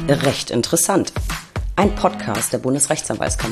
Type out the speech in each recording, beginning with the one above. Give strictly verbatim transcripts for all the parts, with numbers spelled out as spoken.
Recht interessant. Ein Podcast der Bundesrechtsanwaltskammer.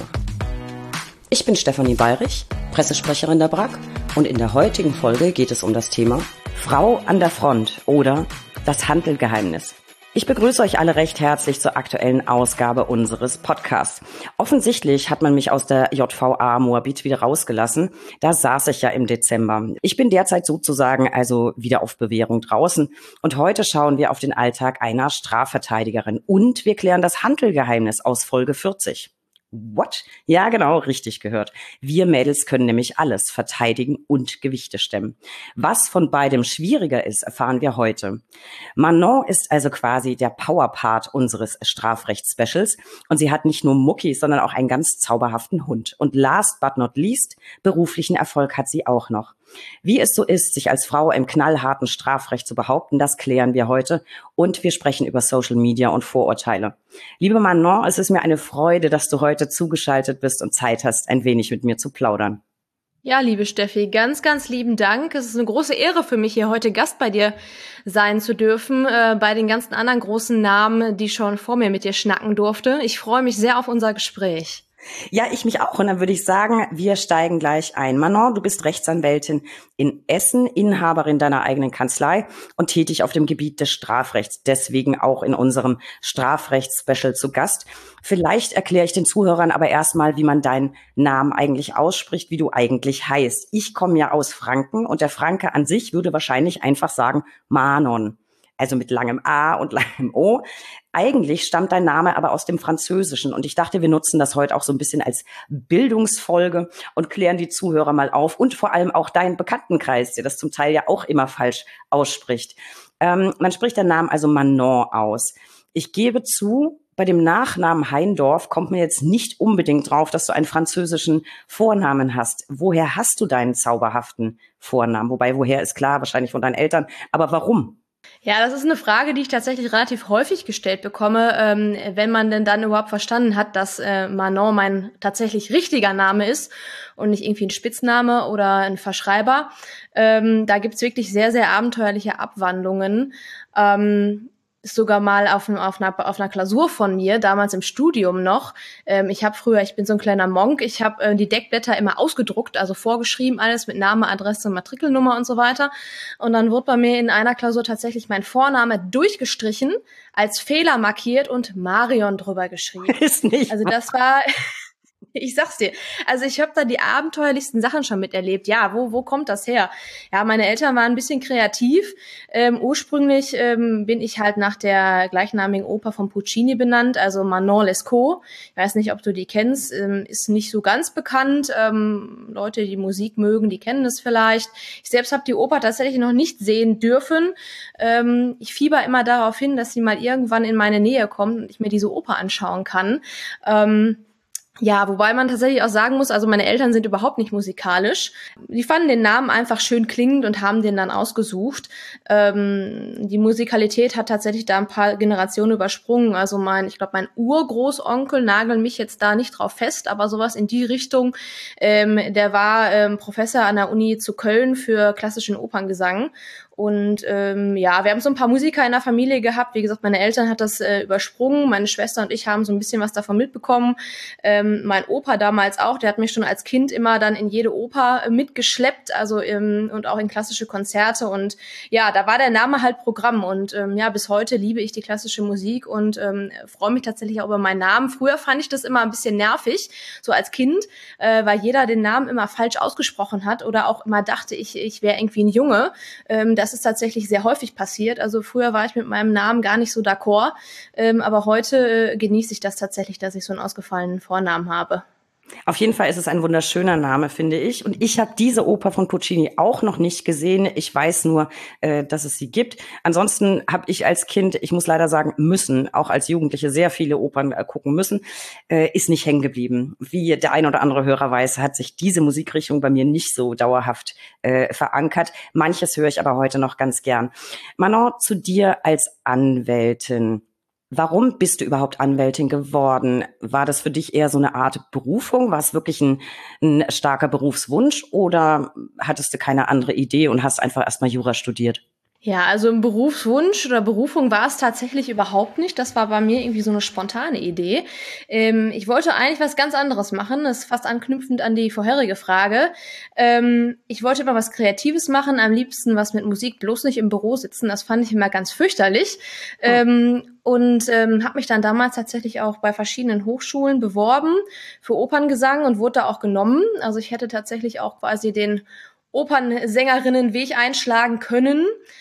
Ich bin Stefanie Bayrich, Pressesprecherin der B R A K, und in der heutigen Folge geht es um das Thema Frau an der Front oder das Hantelgeheimnis. Ich begrüße euch alle recht herzlich zur aktuellen Ausgabe unseres Podcasts. Offensichtlich hat man mich aus der J V A Moabit wieder rausgelassen. Da saß ich ja im Dezember. Ich bin derzeit sozusagen also wieder auf Bewährung draußen. Und heute schauen wir auf den Alltag einer Strafverteidigerin. Und wir klären das Hantelgeheimnis aus Folge vierzig. What? Ja, genau, richtig gehört. Wir Mädels können nämlich alles verteidigen und Gewichte stemmen. Was von beidem schwieriger ist, erfahren wir heute. Manon ist also quasi der Powerpart unseres Strafrechts-Specials und sie hat nicht nur Mucki, sondern auch einen ganz zauberhaften Hund. Und last but not least, beruflichen Erfolg hat sie auch noch. Wie es so ist, sich als Frau im knallharten Strafrecht zu behaupten, das klären wir heute. Und wir sprechen über Social Media und Vorurteile. Liebe Manon, es ist mir eine Freude, dass du heute zugeschaltet bist und Zeit hast, ein wenig mit mir zu plaudern. Ja, liebe Steffi, ganz, ganz lieben Dank. Es ist eine große Ehre für mich, hier heute Gast bei dir sein zu dürfen, äh, bei den ganzen anderen großen Namen, die schon vor mir mit dir schnacken durfte. Ich freue mich sehr auf unser Gespräch. Ja, ich mich auch. Und dann würde ich sagen, wir steigen gleich ein. Manon, du bist Rechtsanwältin in Essen, Inhaberin deiner eigenen Kanzlei und tätig auf dem Gebiet des Strafrechts. Deswegen auch in unserem Strafrechts-Special zu Gast. Vielleicht erkläre ich den Zuhörern aber erstmal, wie man deinen Namen eigentlich ausspricht, wie du eigentlich heißt. Ich komme ja aus Franken und der Franke an sich würde wahrscheinlich einfach sagen Manon. Also mit langem A und langem O. Eigentlich stammt dein Name aber aus dem Französischen und ich dachte, wir nutzen das heute auch so ein bisschen als Bildungsfolge und klären die Zuhörer mal auf und vor allem auch deinen Bekanntenkreis, der das zum Teil ja auch immer falsch ausspricht. Ähm, man spricht den Namen also Manon aus. Ich gebe zu, bei dem Nachnamen Heindorf kommt man jetzt nicht unbedingt drauf, dass du einen französischen Vornamen hast. Woher hast du deinen zauberhaften Vornamen? Wobei, woher ist klar, wahrscheinlich von deinen Eltern. Aber warum? Ja, das ist eine Frage, die ich tatsächlich relativ häufig gestellt bekomme, ähm, wenn man denn dann überhaupt verstanden hat, dass äh, Manon mein tatsächlich richtiger Name ist und nicht irgendwie ein Spitzname oder ein Verschreiber. Ähm, da gibt's wirklich sehr, sehr abenteuerliche Abwandlungen. Ähm, ist sogar mal auf, auf, einer, auf einer Klausur von mir, damals im Studium noch. Ähm, ich habe früher, ich bin so ein kleiner Monk, ich habe äh, die Deckblätter immer ausgedruckt, also vorgeschrieben, alles mit Name, Adresse, Matrikelnummer und so weiter. Und dann wurde bei mir in einer Klausur tatsächlich mein Vorname durchgestrichen, als Fehler markiert und Marion drüber geschrieben. Ist nicht. Also das war... Ich sag's dir. Also ich habe da die abenteuerlichsten Sachen schon miterlebt. Ja, wo wo kommt das her? Ja, meine Eltern waren ein bisschen kreativ. Ähm, ursprünglich ähm, bin ich halt nach der gleichnamigen Oper von Puccini benannt, also Manon Lescaut. Ich weiß nicht, ob du die kennst. Ähm, ist nicht so ganz bekannt. Ähm, Leute, die Musik mögen, die kennen es vielleicht. Ich selbst habe die Oper tatsächlich noch nicht sehen dürfen. Ähm, ich fieber immer darauf hin, dass sie mal irgendwann in meine Nähe kommt und ich mir diese Oper anschauen kann. Ähm, Ja, wobei man tatsächlich auch sagen muss, also meine Eltern sind überhaupt nicht musikalisch. Die fanden den Namen einfach schön klingend und haben den dann ausgesucht. Ähm, die Musikalität hat tatsächlich da ein paar Generationen übersprungen. Also mein, ich glaube, mein Urgroßonkel, nagel mich jetzt da nicht drauf fest, aber sowas in die Richtung. Ähm, der war ähm, Professor an der Uni zu Köln für klassischen Operngesang. Und ähm, ja, wir haben so ein paar Musiker in der Familie gehabt. Wie gesagt, meine Eltern hat das äh, übersprungen. Meine Schwester und ich haben so ein bisschen was davon mitbekommen. Ähm, mein Opa damals auch, der hat mich schon als Kind immer dann in jede Oper äh, mitgeschleppt, also ähm, und auch in klassische Konzerte. Und ja, da war der Name halt Programm. Und ähm, ja, bis heute liebe ich die klassische Musik und ähm, freue mich tatsächlich auch über meinen Namen. Früher fand ich das immer ein bisschen nervig, so als Kind, äh, weil jeder den Namen immer falsch ausgesprochen hat oder auch immer dachte, ich ich wäre irgendwie ein Junge. Ähm, das ist tatsächlich sehr häufig passiert. Also früher war ich mit meinem Namen gar nicht so d'accord, ähm, aber heute äh, genieße ich das tatsächlich, dass ich so einen ausgefallenen Vornamen habe. Auf jeden Fall ist es ein wunderschöner Name, finde ich. Und ich habe diese Oper von Puccini auch noch nicht gesehen. Ich weiß nur, äh, dass es sie gibt. Ansonsten habe ich als Kind, ich muss leider sagen, müssen, auch als Jugendliche sehr viele Opern äh, gucken müssen, äh, ist nicht hängen geblieben. Wie der ein oder andere Hörer weiß, hat sich diese Musikrichtung bei mir nicht so dauerhaft äh, verankert. Manches höre ich aber heute noch ganz gern. Manon, zu dir als Anwältin. Warum bist du überhaupt Anwältin geworden? War das für dich eher so eine Art Berufung? War es wirklich ein, ein starker Berufswunsch oder hattest du keine andere Idee und hast einfach erstmal Jura studiert? Ja, also ein Berufswunsch oder Berufung war es tatsächlich überhaupt nicht. Das war bei mir irgendwie so eine spontane Idee. Ähm, ich wollte eigentlich was ganz anderes machen. Das ist fast anknüpfend an die vorherige Frage. Ähm, ich wollte immer was Kreatives machen, am liebsten was mit Musik, bloß nicht im Büro sitzen. Das fand ich immer ganz fürchterlich. Ähm, und ähm, habe mich dann damals tatsächlich auch bei verschiedenen Hochschulen beworben für Operngesang und wurde da auch genommen. Also ich hätte tatsächlich auch quasi den Opernsängerinnenweg einschlagen können.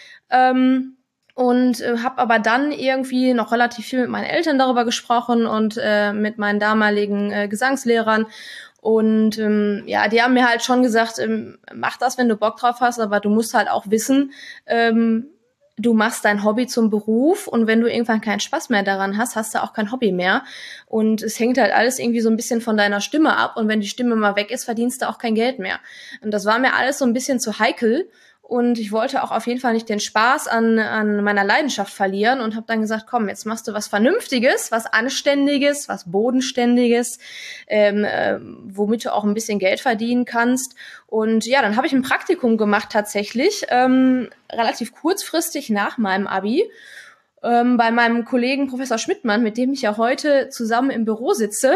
Ähm, und äh, habe aber dann irgendwie noch relativ viel mit meinen Eltern darüber gesprochen und äh, mit meinen damaligen äh, Gesangslehrern. Und ähm, ja, die haben mir halt schon gesagt, ähm, mach das, wenn du Bock drauf hast, aber du musst halt auch wissen, ähm, du machst dein Hobby zum Beruf und wenn du irgendwann keinen Spaß mehr daran hast, hast du auch kein Hobby mehr. Und es hängt halt alles irgendwie so ein bisschen von deiner Stimme ab und wenn die Stimme mal weg ist, verdienst du auch kein Geld mehr. Und das war mir alles so ein bisschen zu heikel. Und ich wollte auch auf jeden Fall nicht den Spaß an, an meiner Leidenschaft verlieren und habe dann gesagt, komm, jetzt machst du was Vernünftiges, was Anständiges, was Bodenständiges, ähm, äh, womit du auch ein bisschen Geld verdienen kannst. Und ja, dann habe ich ein Praktikum gemacht tatsächlich, ähm, relativ kurzfristig nach meinem Abi, ähm, bei meinem Kollegen Professor Schmidtmann, mit dem ich ja heute zusammen im Büro sitze.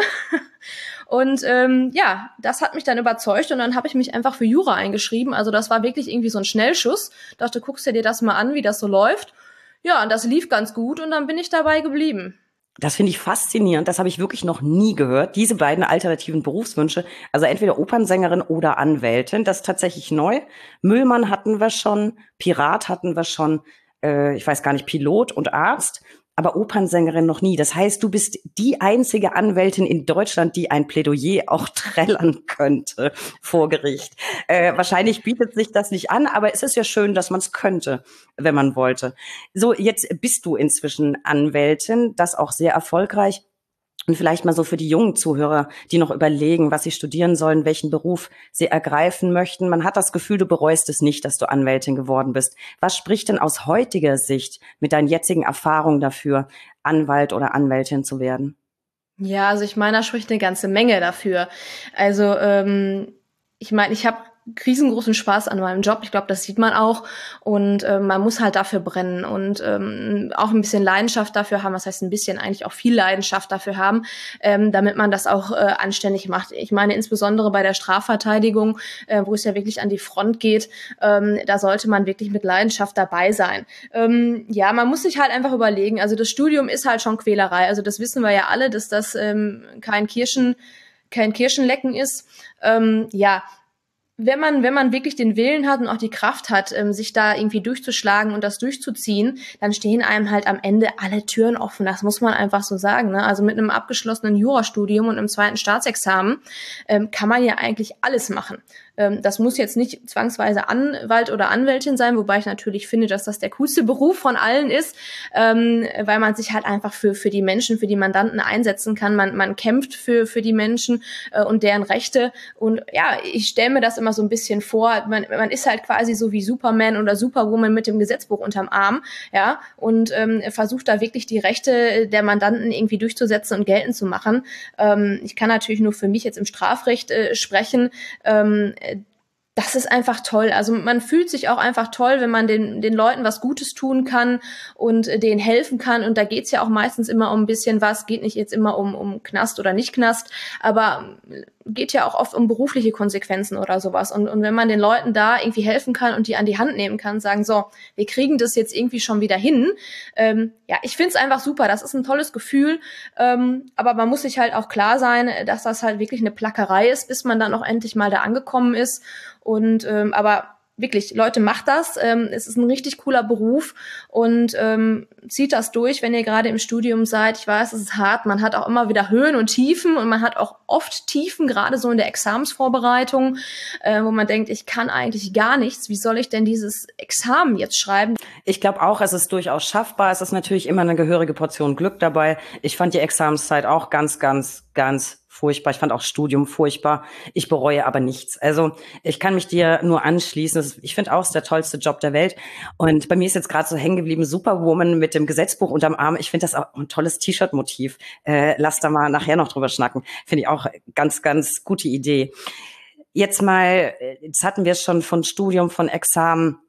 Und ähm, ja, das hat mich dann überzeugt und dann habe ich mich einfach für Jura eingeschrieben. Also das war wirklich irgendwie so ein Schnellschuss. Dachte, guckst du dir das mal an, wie das so läuft. Ja, und das lief ganz gut und dann bin ich dabei geblieben. Das finde ich faszinierend. Das habe ich wirklich noch nie gehört. Diese beiden alternativen Berufswünsche, also entweder Opernsängerin oder Anwältin, das ist tatsächlich neu. Müllmann hatten wir schon, Pirat hatten wir schon, äh, ich weiß gar nicht, Pilot und Arzt, aber Opernsängerin noch nie. Das heißt, du bist die einzige Anwältin in Deutschland, die ein Plädoyer auch trällern könnte vor Gericht. Äh, wahrscheinlich bietet sich das nicht an, aber es ist ja schön, dass man es könnte, wenn man wollte. So, jetzt bist du inzwischen Anwältin, das auch sehr erfolgreich. Und vielleicht mal so für die jungen Zuhörer, die noch überlegen, was sie studieren sollen, welchen Beruf sie ergreifen möchten. Man hat das Gefühl, du bereust es nicht, dass du Anwältin geworden bist. Was spricht denn aus heutiger Sicht mit deinen jetzigen Erfahrungen dafür, Anwalt oder Anwältin zu werden? Ja, also ich meine, da spricht eine ganze Menge dafür. Also ähm, ich meine, ich habe riesengroßen Spaß an meinem Job. Ich glaube, das sieht man auch. Und äh, man muss halt dafür brennen und ähm, auch ein bisschen Leidenschaft dafür haben. Was heißt ein bisschen? Eigentlich auch viel Leidenschaft dafür haben, ähm, damit man das auch äh, anständig macht. Ich meine, insbesondere bei der Strafverteidigung, äh, wo es ja wirklich an die Front geht, ähm, da sollte man wirklich mit Leidenschaft dabei sein. Ähm, ja, man muss sich halt einfach überlegen. Also das Studium ist halt schon Quälerei. Also das wissen wir ja alle, dass das ähm, kein Kirschen, kein Kirschenlecken ist. Ähm, ja, wenn man, wenn man wirklich den Willen hat und auch die Kraft hat, ähm, sich da irgendwie durchzuschlagen und das durchzuziehen, dann stehen einem halt am Ende alle Türen offen. Das muss man einfach so sagen, ne? Also mit einem abgeschlossenen Jurastudium und einem zweiten Staatsexamen ähm, kann man ja eigentlich alles machen. Ähm, das muss jetzt nicht zwangsweise Anwalt oder Anwältin sein, wobei ich natürlich finde, dass das der coolste Beruf von allen ist, ähm, weil man sich halt einfach für, für die Menschen, für die Mandanten einsetzen kann. Man, man kämpft für, für die Menschen äh, und deren Rechte. Und ja, ich stelle mir das immer so ein bisschen vor, man, man ist halt quasi so wie Superman oder Superwoman mit dem Gesetzbuch unterm Arm, ja, und ähm, versucht da wirklich die Rechte der Mandanten irgendwie durchzusetzen und geltend zu machen. Ähm, ich kann natürlich nur für mich jetzt im Strafrecht äh, sprechen. Ähm, Das ist einfach toll. Also man fühlt sich auch einfach toll, wenn man den den Leuten was Gutes tun kann und äh, denen helfen kann. Und da geht's ja auch meistens immer um ein bisschen was. Geht nicht jetzt immer um um Knast oder nicht Knast, aber geht ja auch oft um berufliche Konsequenzen oder sowas. Und und wenn man den Leuten da irgendwie helfen kann und die an die Hand nehmen kann, sagen so, wir kriegen das jetzt irgendwie schon wieder hin. Ähm, ja, ich find's einfach super. Das ist ein tolles Gefühl. Ähm, aber man muss sich halt auch klar sein, dass das halt wirklich eine Plackerei ist, bis man dann auch endlich mal da angekommen ist. Und ähm, aber wirklich, Leute, macht das. Ähm, es ist ein richtig cooler Beruf und ähm, zieht das durch, wenn ihr gerade im Studium seid. Ich weiß, es ist hart. Man hat auch immer wieder Höhen und Tiefen und man hat auch oft Tiefen, gerade so in der Examensvorbereitung, äh, wo man denkt, ich kann eigentlich gar nichts. Wie soll ich denn dieses Examen jetzt schreiben? Ich glaube auch, es ist durchaus schaffbar. Es ist natürlich immer eine gehörige Portion Glück dabei. Ich fand die Examenszeit auch ganz, ganz, ganz furchtbar. Ich fand auch Studium furchtbar. Ich bereue aber nichts. Also ich kann mich dir nur anschließen. Ich finde auch, es ist der tollste Job der Welt. Und bei mir ist jetzt gerade so hängen geblieben, Superwoman mit dem Gesetzbuch unterm Arm. Ich finde das auch ein tolles T-Shirt-Motiv. Äh, lass da mal nachher noch drüber schnacken. Finde ich auch ganz, ganz gute Idee. Jetzt mal, jetzt hatten wir es schon von Studium, von Examen.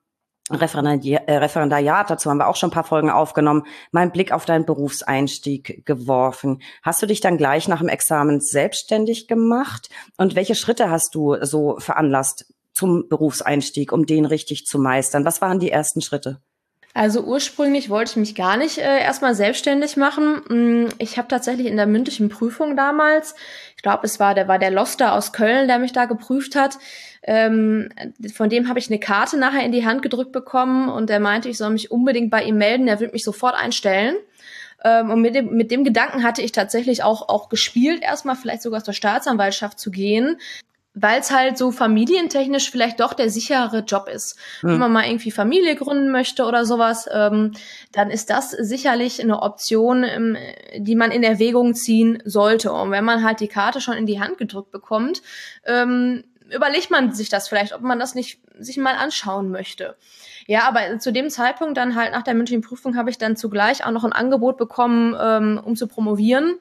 Referendariat, äh, Referendariat, dazu haben wir auch schon ein paar Folgen aufgenommen, mal einen Blick auf deinen Berufseinstieg geworfen. Hast du dich dann gleich nach dem Examen selbstständig gemacht? Und welche Schritte hast du so veranlasst zum Berufseinstieg, um den richtig zu meistern? Was waren die ersten Schritte? Also ursprünglich wollte ich mich gar nicht äh, erstmal selbstständig machen. Ich habe tatsächlich in der mündlichen Prüfung damals, ich glaube, es war der war der Loster aus Köln, der mich da geprüft hat. Ähm, von dem habe ich eine Karte nachher in die Hand gedrückt bekommen und der meinte, ich soll mich unbedingt bei ihm melden, der wird mich sofort einstellen. Ähm, und mit dem, mit dem Gedanken hatte ich tatsächlich auch, auch gespielt, erstmal vielleicht sogar zur Staatsanwaltschaft zu gehen, weil es halt so familientechnisch vielleicht doch der sichere Job ist. Hm. Wenn man mal irgendwie Familie gründen möchte oder sowas, ähm, dann ist das sicherlich eine Option, ähm, die man in Erwägung ziehen sollte. Und wenn man halt die Karte schon in die Hand gedrückt bekommt, ähm, überlegt man sich das vielleicht, ob man das nicht sich mal anschauen möchte. Ja, aber zu dem Zeitpunkt dann halt nach der mündlichen Prüfung habe ich dann zugleich auch noch ein Angebot bekommen, ähm, um zu promovieren,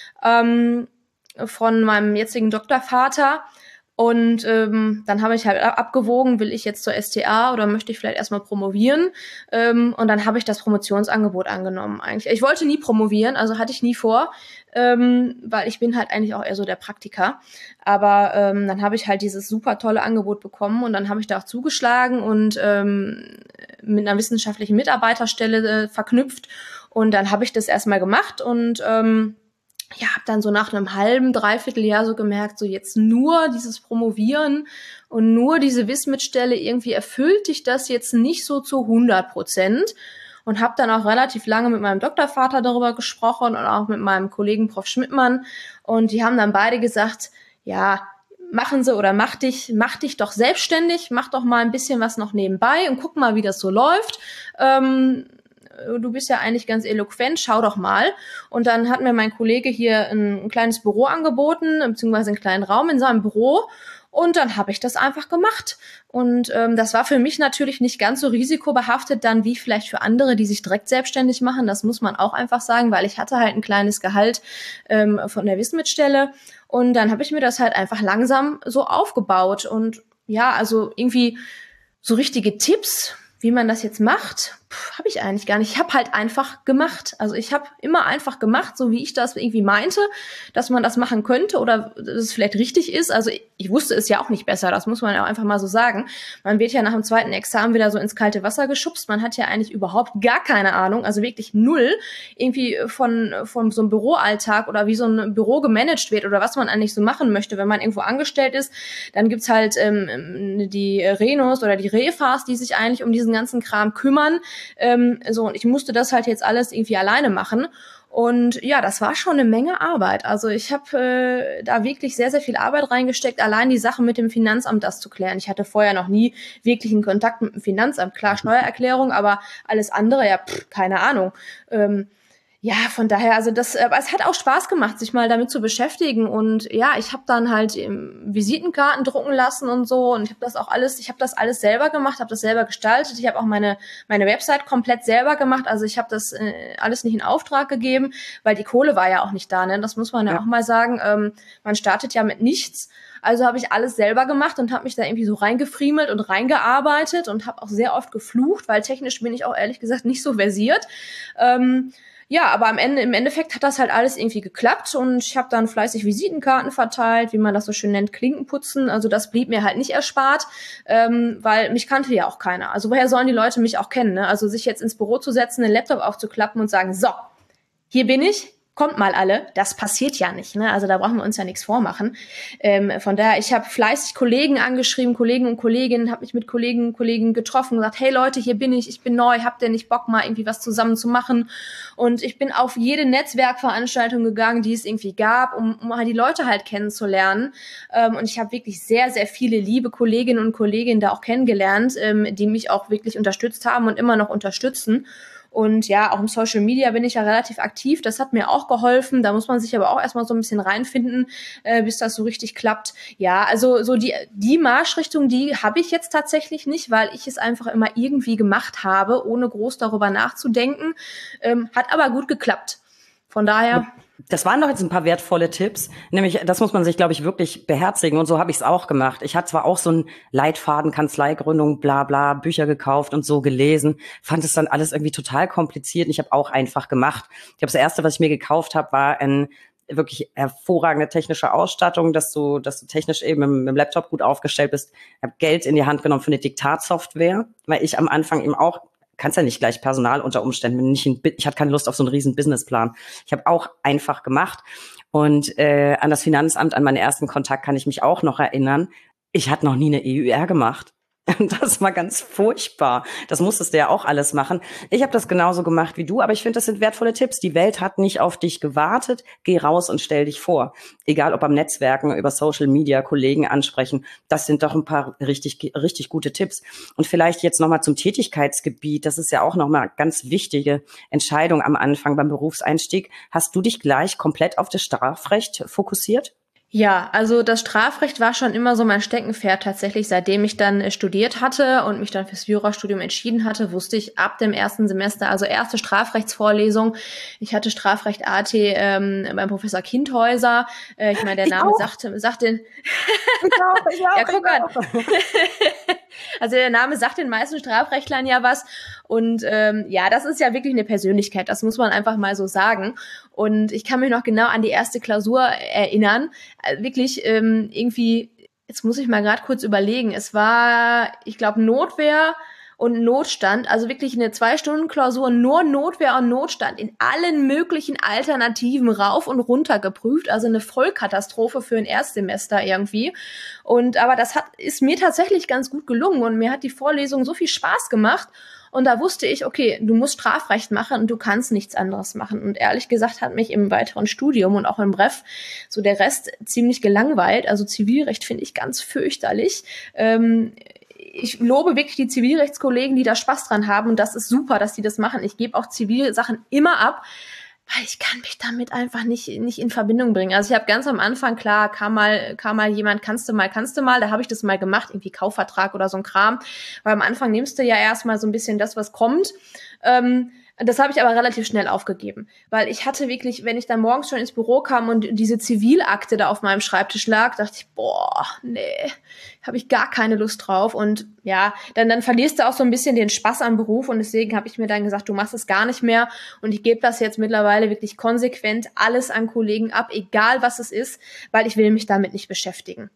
ähm, von meinem jetzigen Doktorvater. Und ähm, dann habe ich halt abgewogen, will ich jetzt zur S T A oder möchte ich vielleicht erstmal promovieren? Ähm, und dann habe ich das Promotionsangebot angenommen eigentlich. Ich wollte nie promovieren, also hatte ich nie vor, ähm, weil ich bin halt eigentlich auch eher so der Praktiker. Aber ähm, dann habe ich halt dieses super tolle Angebot bekommen und dann habe ich da auch zugeschlagen und ähm, mit einer wissenschaftlichen Mitarbeiterstelle äh, verknüpft. Und dann habe ich das erstmal gemacht und ähm, ja, habe dann so nach einem halben, dreiviertel Jahr so gemerkt, so jetzt nur dieses Promovieren und nur diese Wismit-Stelle, irgendwie erfüllt dich das jetzt nicht so zu hundert Prozent. Und habe dann auch relativ lange mit meinem Doktorvater darüber gesprochen und auch mit meinem Kollegen Prof Schmidtmann. Und die haben dann beide gesagt, ja, machen Sie oder mach dich, mach dich doch selbstständig, mach doch mal ein bisschen was noch nebenbei und guck mal, wie das so läuft. Ähm, du bist ja eigentlich ganz eloquent, schau doch mal. Und dann hat mir mein Kollege hier ein, ein kleines Büro angeboten, beziehungsweise einen kleinen Raum in seinem Büro. Und dann habe ich das einfach gemacht. Und ähm, das war für mich natürlich nicht ganz so risikobehaftet dann wie vielleicht für andere, die sich direkt selbstständig machen. Das muss man auch einfach sagen, weil ich hatte halt ein kleines Gehalt ähm, von der Wismit-Stelle. Und dann habe ich mir das halt einfach langsam so aufgebaut. Und ja, also irgendwie so richtige Tipps, wie man das jetzt macht, habe ich eigentlich gar nicht. Ich habe halt einfach gemacht. Also ich habe immer einfach gemacht, so wie ich das irgendwie meinte, dass man das machen könnte oder dass es vielleicht richtig ist. Also ich, ich wusste es ja auch nicht besser, das muss man ja auch einfach mal so sagen. Man wird ja nach dem zweiten Examen wieder so ins kalte Wasser geschubst. Man hat ja eigentlich überhaupt gar keine Ahnung, also wirklich null, irgendwie von, von so einem Büroalltag oder wie so ein Büro gemanagt wird oder was man eigentlich so machen möchte. Wenn man irgendwo angestellt ist, dann gibt's halt ähm, die Renos oder die Refas, die sich eigentlich um diesen ganzen Kram kümmern. Ähm, so, und ich musste das halt jetzt alles irgendwie alleine machen. Und ja, das war schon eine Menge Arbeit. Also ich habe äh, da wirklich sehr, sehr viel Arbeit reingesteckt, allein die Sachen mit dem Finanzamt das zu klären. Ich hatte vorher noch nie wirklichen Kontakt mit dem Finanzamt. Klar, Steuererklärung, aber alles andere, ja, pff, keine Ahnung. Ähm, Ja, von daher, also das, aber es hat auch Spaß gemacht, sich mal damit zu beschäftigen und ja, ich habe dann halt Visitenkarten drucken lassen und so und ich habe das auch alles, ich habe das alles selber gemacht, habe das selber gestaltet, ich habe auch meine meine Website komplett selber gemacht, also ich habe das äh, alles nicht in Auftrag gegeben, weil die Kohle war ja auch nicht da, ne? Das muss man ja, ja auch mal sagen, ähm, man startet ja mit nichts. Also habe ich alles selber gemacht und habe mich da irgendwie so reingefriemelt und reingearbeitet und habe auch sehr oft geflucht, weil technisch bin ich auch ehrlich gesagt nicht so versiert. Ähm, Ja, aber am Ende, im Endeffekt hat das halt alles irgendwie geklappt und ich habe dann fleißig Visitenkarten verteilt, wie man das so schön nennt, Klinkenputzen. Also das blieb mir halt nicht erspart, ähm, weil mich kannte ja auch keiner. Also woher sollen die Leute mich auch kennen? Ne? Also sich jetzt ins Büro zu setzen, den Laptop aufzuklappen und sagen, so, hier bin ich. Kommt mal alle, das passiert ja nicht, ne? Also da brauchen wir uns ja nichts vormachen. Ähm, von daher, ich habe fleißig Kollegen angeschrieben, Kollegen und Kolleginnen, habe mich mit Kollegen und Kollegen getroffen und gesagt, hey Leute, hier bin ich, ich bin neu, habt ihr nicht Bock, mal irgendwie was zusammen zu machen? Und ich bin auf jede Netzwerkveranstaltung gegangen, die es irgendwie gab, um, um halt die Leute halt kennenzulernen. Ähm, und ich habe wirklich sehr, sehr viele liebe Kolleginnen und Kollegen da auch kennengelernt, ähm, die mich auch wirklich unterstützt haben und immer noch unterstützen. Und ja, auch im Social Media bin ich ja relativ aktiv. Das hat mir auch geholfen. Da muss man sich aber auch erstmal so ein bisschen reinfinden, äh, bis das so richtig klappt. Ja, also so die die Marschrichtung, die habe ich jetzt tatsächlich nicht, weil ich es einfach immer irgendwie gemacht habe, ohne groß darüber nachzudenken. Ähm, hat aber gut geklappt. Von daher. Das waren doch jetzt ein paar wertvolle Tipps. Nämlich, das muss man sich, glaube ich, wirklich beherzigen. Und so habe ich es auch gemacht. Ich hatte zwar auch so einen Leitfaden, Kanzleigründung, bla bla, Bücher gekauft und so gelesen, fand es dann alles irgendwie total kompliziert. Und ich habe auch einfach gemacht. Ich glaube, das Erste, was ich mir gekauft habe, war ein wirklich hervorragende technische Ausstattung, dass du, dass du technisch eben mit, mit dem Laptop gut aufgestellt bist. Ich habe Geld in die Hand genommen für eine Diktatsoftware, weil ich am Anfang eben auch, kannst ja nicht gleich Personal unter Umständen, nicht ein, ich hatte keine Lust auf so einen riesen Businessplan. Ich habe auch einfach gemacht und äh, an das Finanzamt, an meinen ersten Kontakt kann ich mich auch noch erinnern. Ich hatte noch nie eine E Ü R gemacht. Das war ganz furchtbar. Das musstest du ja auch alles machen. Ich habe das genauso gemacht wie du, aber ich finde, das sind wertvolle Tipps. Die Welt hat nicht auf dich gewartet. Geh raus und stell dich vor. Egal ob am Netzwerken, über Social Media, Kollegen ansprechen. Das sind doch ein paar richtig, richtig gute Tipps. Und vielleicht jetzt nochmal zum Tätigkeitsgebiet. Das ist ja auch nochmal eine ganz wichtige Entscheidung am Anfang beim Berufseinstieg. Hast du dich gleich komplett auf das Strafrecht fokussiert? Ja, also das Strafrecht war schon immer so mein Steckenpferd tatsächlich. Seitdem ich dann äh, studiert hatte und mich dann fürs Jurastudium entschieden hatte, wusste ich ab dem ersten Semester, also erste Strafrechtsvorlesung, ich hatte Strafrecht A T ähm, beim Professor Kindhäuser. Äh, ich meine, der Name sagte, sagt den... Ich auch, ich auch, ja, guck an. auch. Also der Name sagt den meisten Strafrechtlern ja was. Und ähm, ja, das ist ja wirklich eine Persönlichkeit, das muss man einfach mal so sagen. Und ich kann mich noch genau an die erste Klausur erinnern. Also wirklich ähm, irgendwie, jetzt muss ich mal gerade kurz überlegen, es war, ich glaube, Notwehr und Notstand, also wirklich eine Zwei-Stunden-Klausur, nur Notwehr und Notstand in allen möglichen Alternativen rauf und runter geprüft, also eine Vollkatastrophe für ein Erstsemester irgendwie. Und aber das hat ist mir tatsächlich ganz gut gelungen und mir hat die Vorlesung so viel Spaß gemacht. Und da wusste ich, okay, du musst Strafrecht machen und du kannst nichts anderes machen. Und ehrlich gesagt hat mich im weiteren Studium und auch im Bref so der Rest ziemlich gelangweilt. Also Zivilrecht finde ich ganz fürchterlich. Ähm, ich lobe wirklich die Zivilrechtskollegen, die da Spaß dran haben. Und das ist super, dass die das machen. Ich gebe auch Zivilsachen immer ab, weil ich kann mich damit einfach nicht nicht in Verbindung bringen. Also ich habe ganz am Anfang, klar, kam mal kam mal jemand, kannst du mal, kannst du mal, da habe ich das mal gemacht, irgendwie Kaufvertrag oder so ein Kram. Weil am Anfang nimmst du ja erstmal so ein bisschen das, was kommt. Ähm, Das habe ich aber relativ schnell aufgegeben, weil ich hatte wirklich, wenn ich dann morgens schon ins Büro kam und diese Zivilakte da auf meinem Schreibtisch lag, dachte ich, boah, nee, habe ich gar keine Lust drauf. Und ja, dann dann verlierst du auch so ein bisschen den Spaß am Beruf und deswegen habe ich mir dann gesagt, du machst es gar nicht mehr und ich gebe das jetzt mittlerweile wirklich konsequent alles an Kollegen ab, egal was es ist, weil ich will mich damit nicht beschäftigen.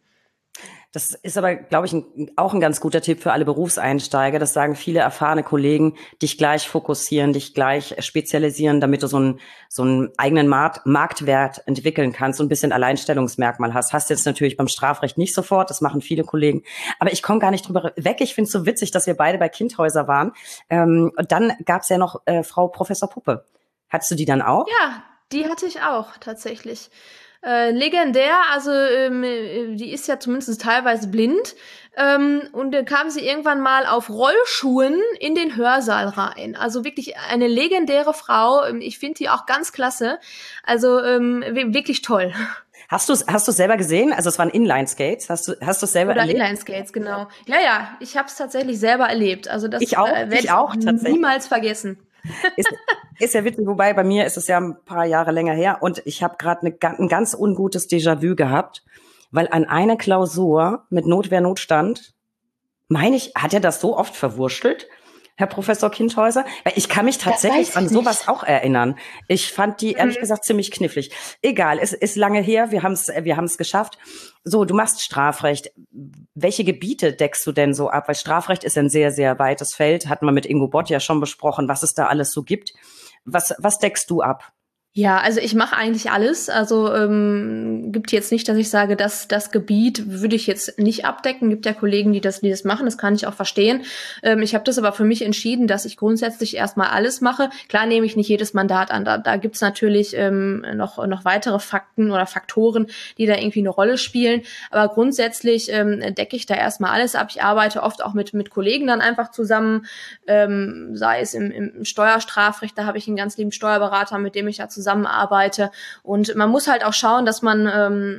Das ist aber, glaube ich, ein, auch ein ganz guter Tipp für alle Berufseinsteiger. Das sagen viele erfahrene Kollegen, dich gleich fokussieren, dich gleich spezialisieren, damit du so einen, so einen eigenen Markt, Marktwert entwickeln kannst und ein bisschen Alleinstellungsmerkmal hast. Hast jetzt natürlich beim Strafrecht nicht sofort, das machen viele Kollegen. Aber ich komme gar nicht drüber weg. Ich finde es so witzig, dass wir beide bei Kindhäuser waren. Ähm, und dann gab es ja noch äh, Frau Professor Puppe. Hattest du die dann auch? Ja, die hatte ich auch tatsächlich. Äh, legendär, also ähm, die ist ja zumindest teilweise blind ähm, und dann kam sie irgendwann mal auf Rollschuhen in den Hörsaal rein. Also wirklich eine legendäre Frau. Ich finde die auch ganz klasse. Also ähm, wirklich toll. Hast du es hast du selber gesehen? Also es waren Inline-Skates. Hast du hast du selber Oder erlebt? Inline-Skates, genau. Ja, ja, ich habe es tatsächlich selber erlebt. Also das Ich auch, äh, werde ich auch ich tatsächlich. niemals vergessen. Ist, ist ja witzig, wobei bei mir ist es ja ein paar Jahre länger her und ich habe gerade eine, ein ganz ungutes Déjà-vu gehabt, weil an einer Klausur mit Notwehr, Notstand, meine ich, hat er das so oft verwurschtelt, Herr Professor Kindhäuser? Weil ich kann mich tatsächlich an sowas nicht. auch erinnern. Ich fand die, ehrlich mhm. gesagt, ziemlich knifflig. Egal, es ist lange her, wir haben es wir haben es geschafft. So, du machst Strafrecht. Welche Gebiete deckst du denn so ab? Weil Strafrecht ist ein sehr, sehr weites Feld. Hatten wir mit Ingo Bott ja schon besprochen, was es da alles so gibt. Was, was deckst du ab? Ja, also ich mache eigentlich alles. Also ähm, gibt jetzt nicht, dass ich sage, dass das Gebiet würde ich jetzt nicht abdecken. Gibt ja Kollegen, die das, die das machen. Das kann ich auch verstehen. Ähm, ich habe das aber für mich entschieden, dass ich grundsätzlich erstmal alles mache. Klar nehme ich nicht jedes Mandat an. Da, da gibt's natürlich ähm, noch noch weitere Fakten oder Faktoren, die da irgendwie eine Rolle spielen. Aber grundsätzlich ähm, decke ich da erstmal alles ab. Ich arbeite oft auch mit mit Kollegen dann einfach zusammen. Ähm, sei es im, im Steuerstrafrecht, da habe ich einen ganz lieben Steuerberater, mit dem ich da zusammen zusammenarbeite. Und man muss halt auch schauen, dass man ähm,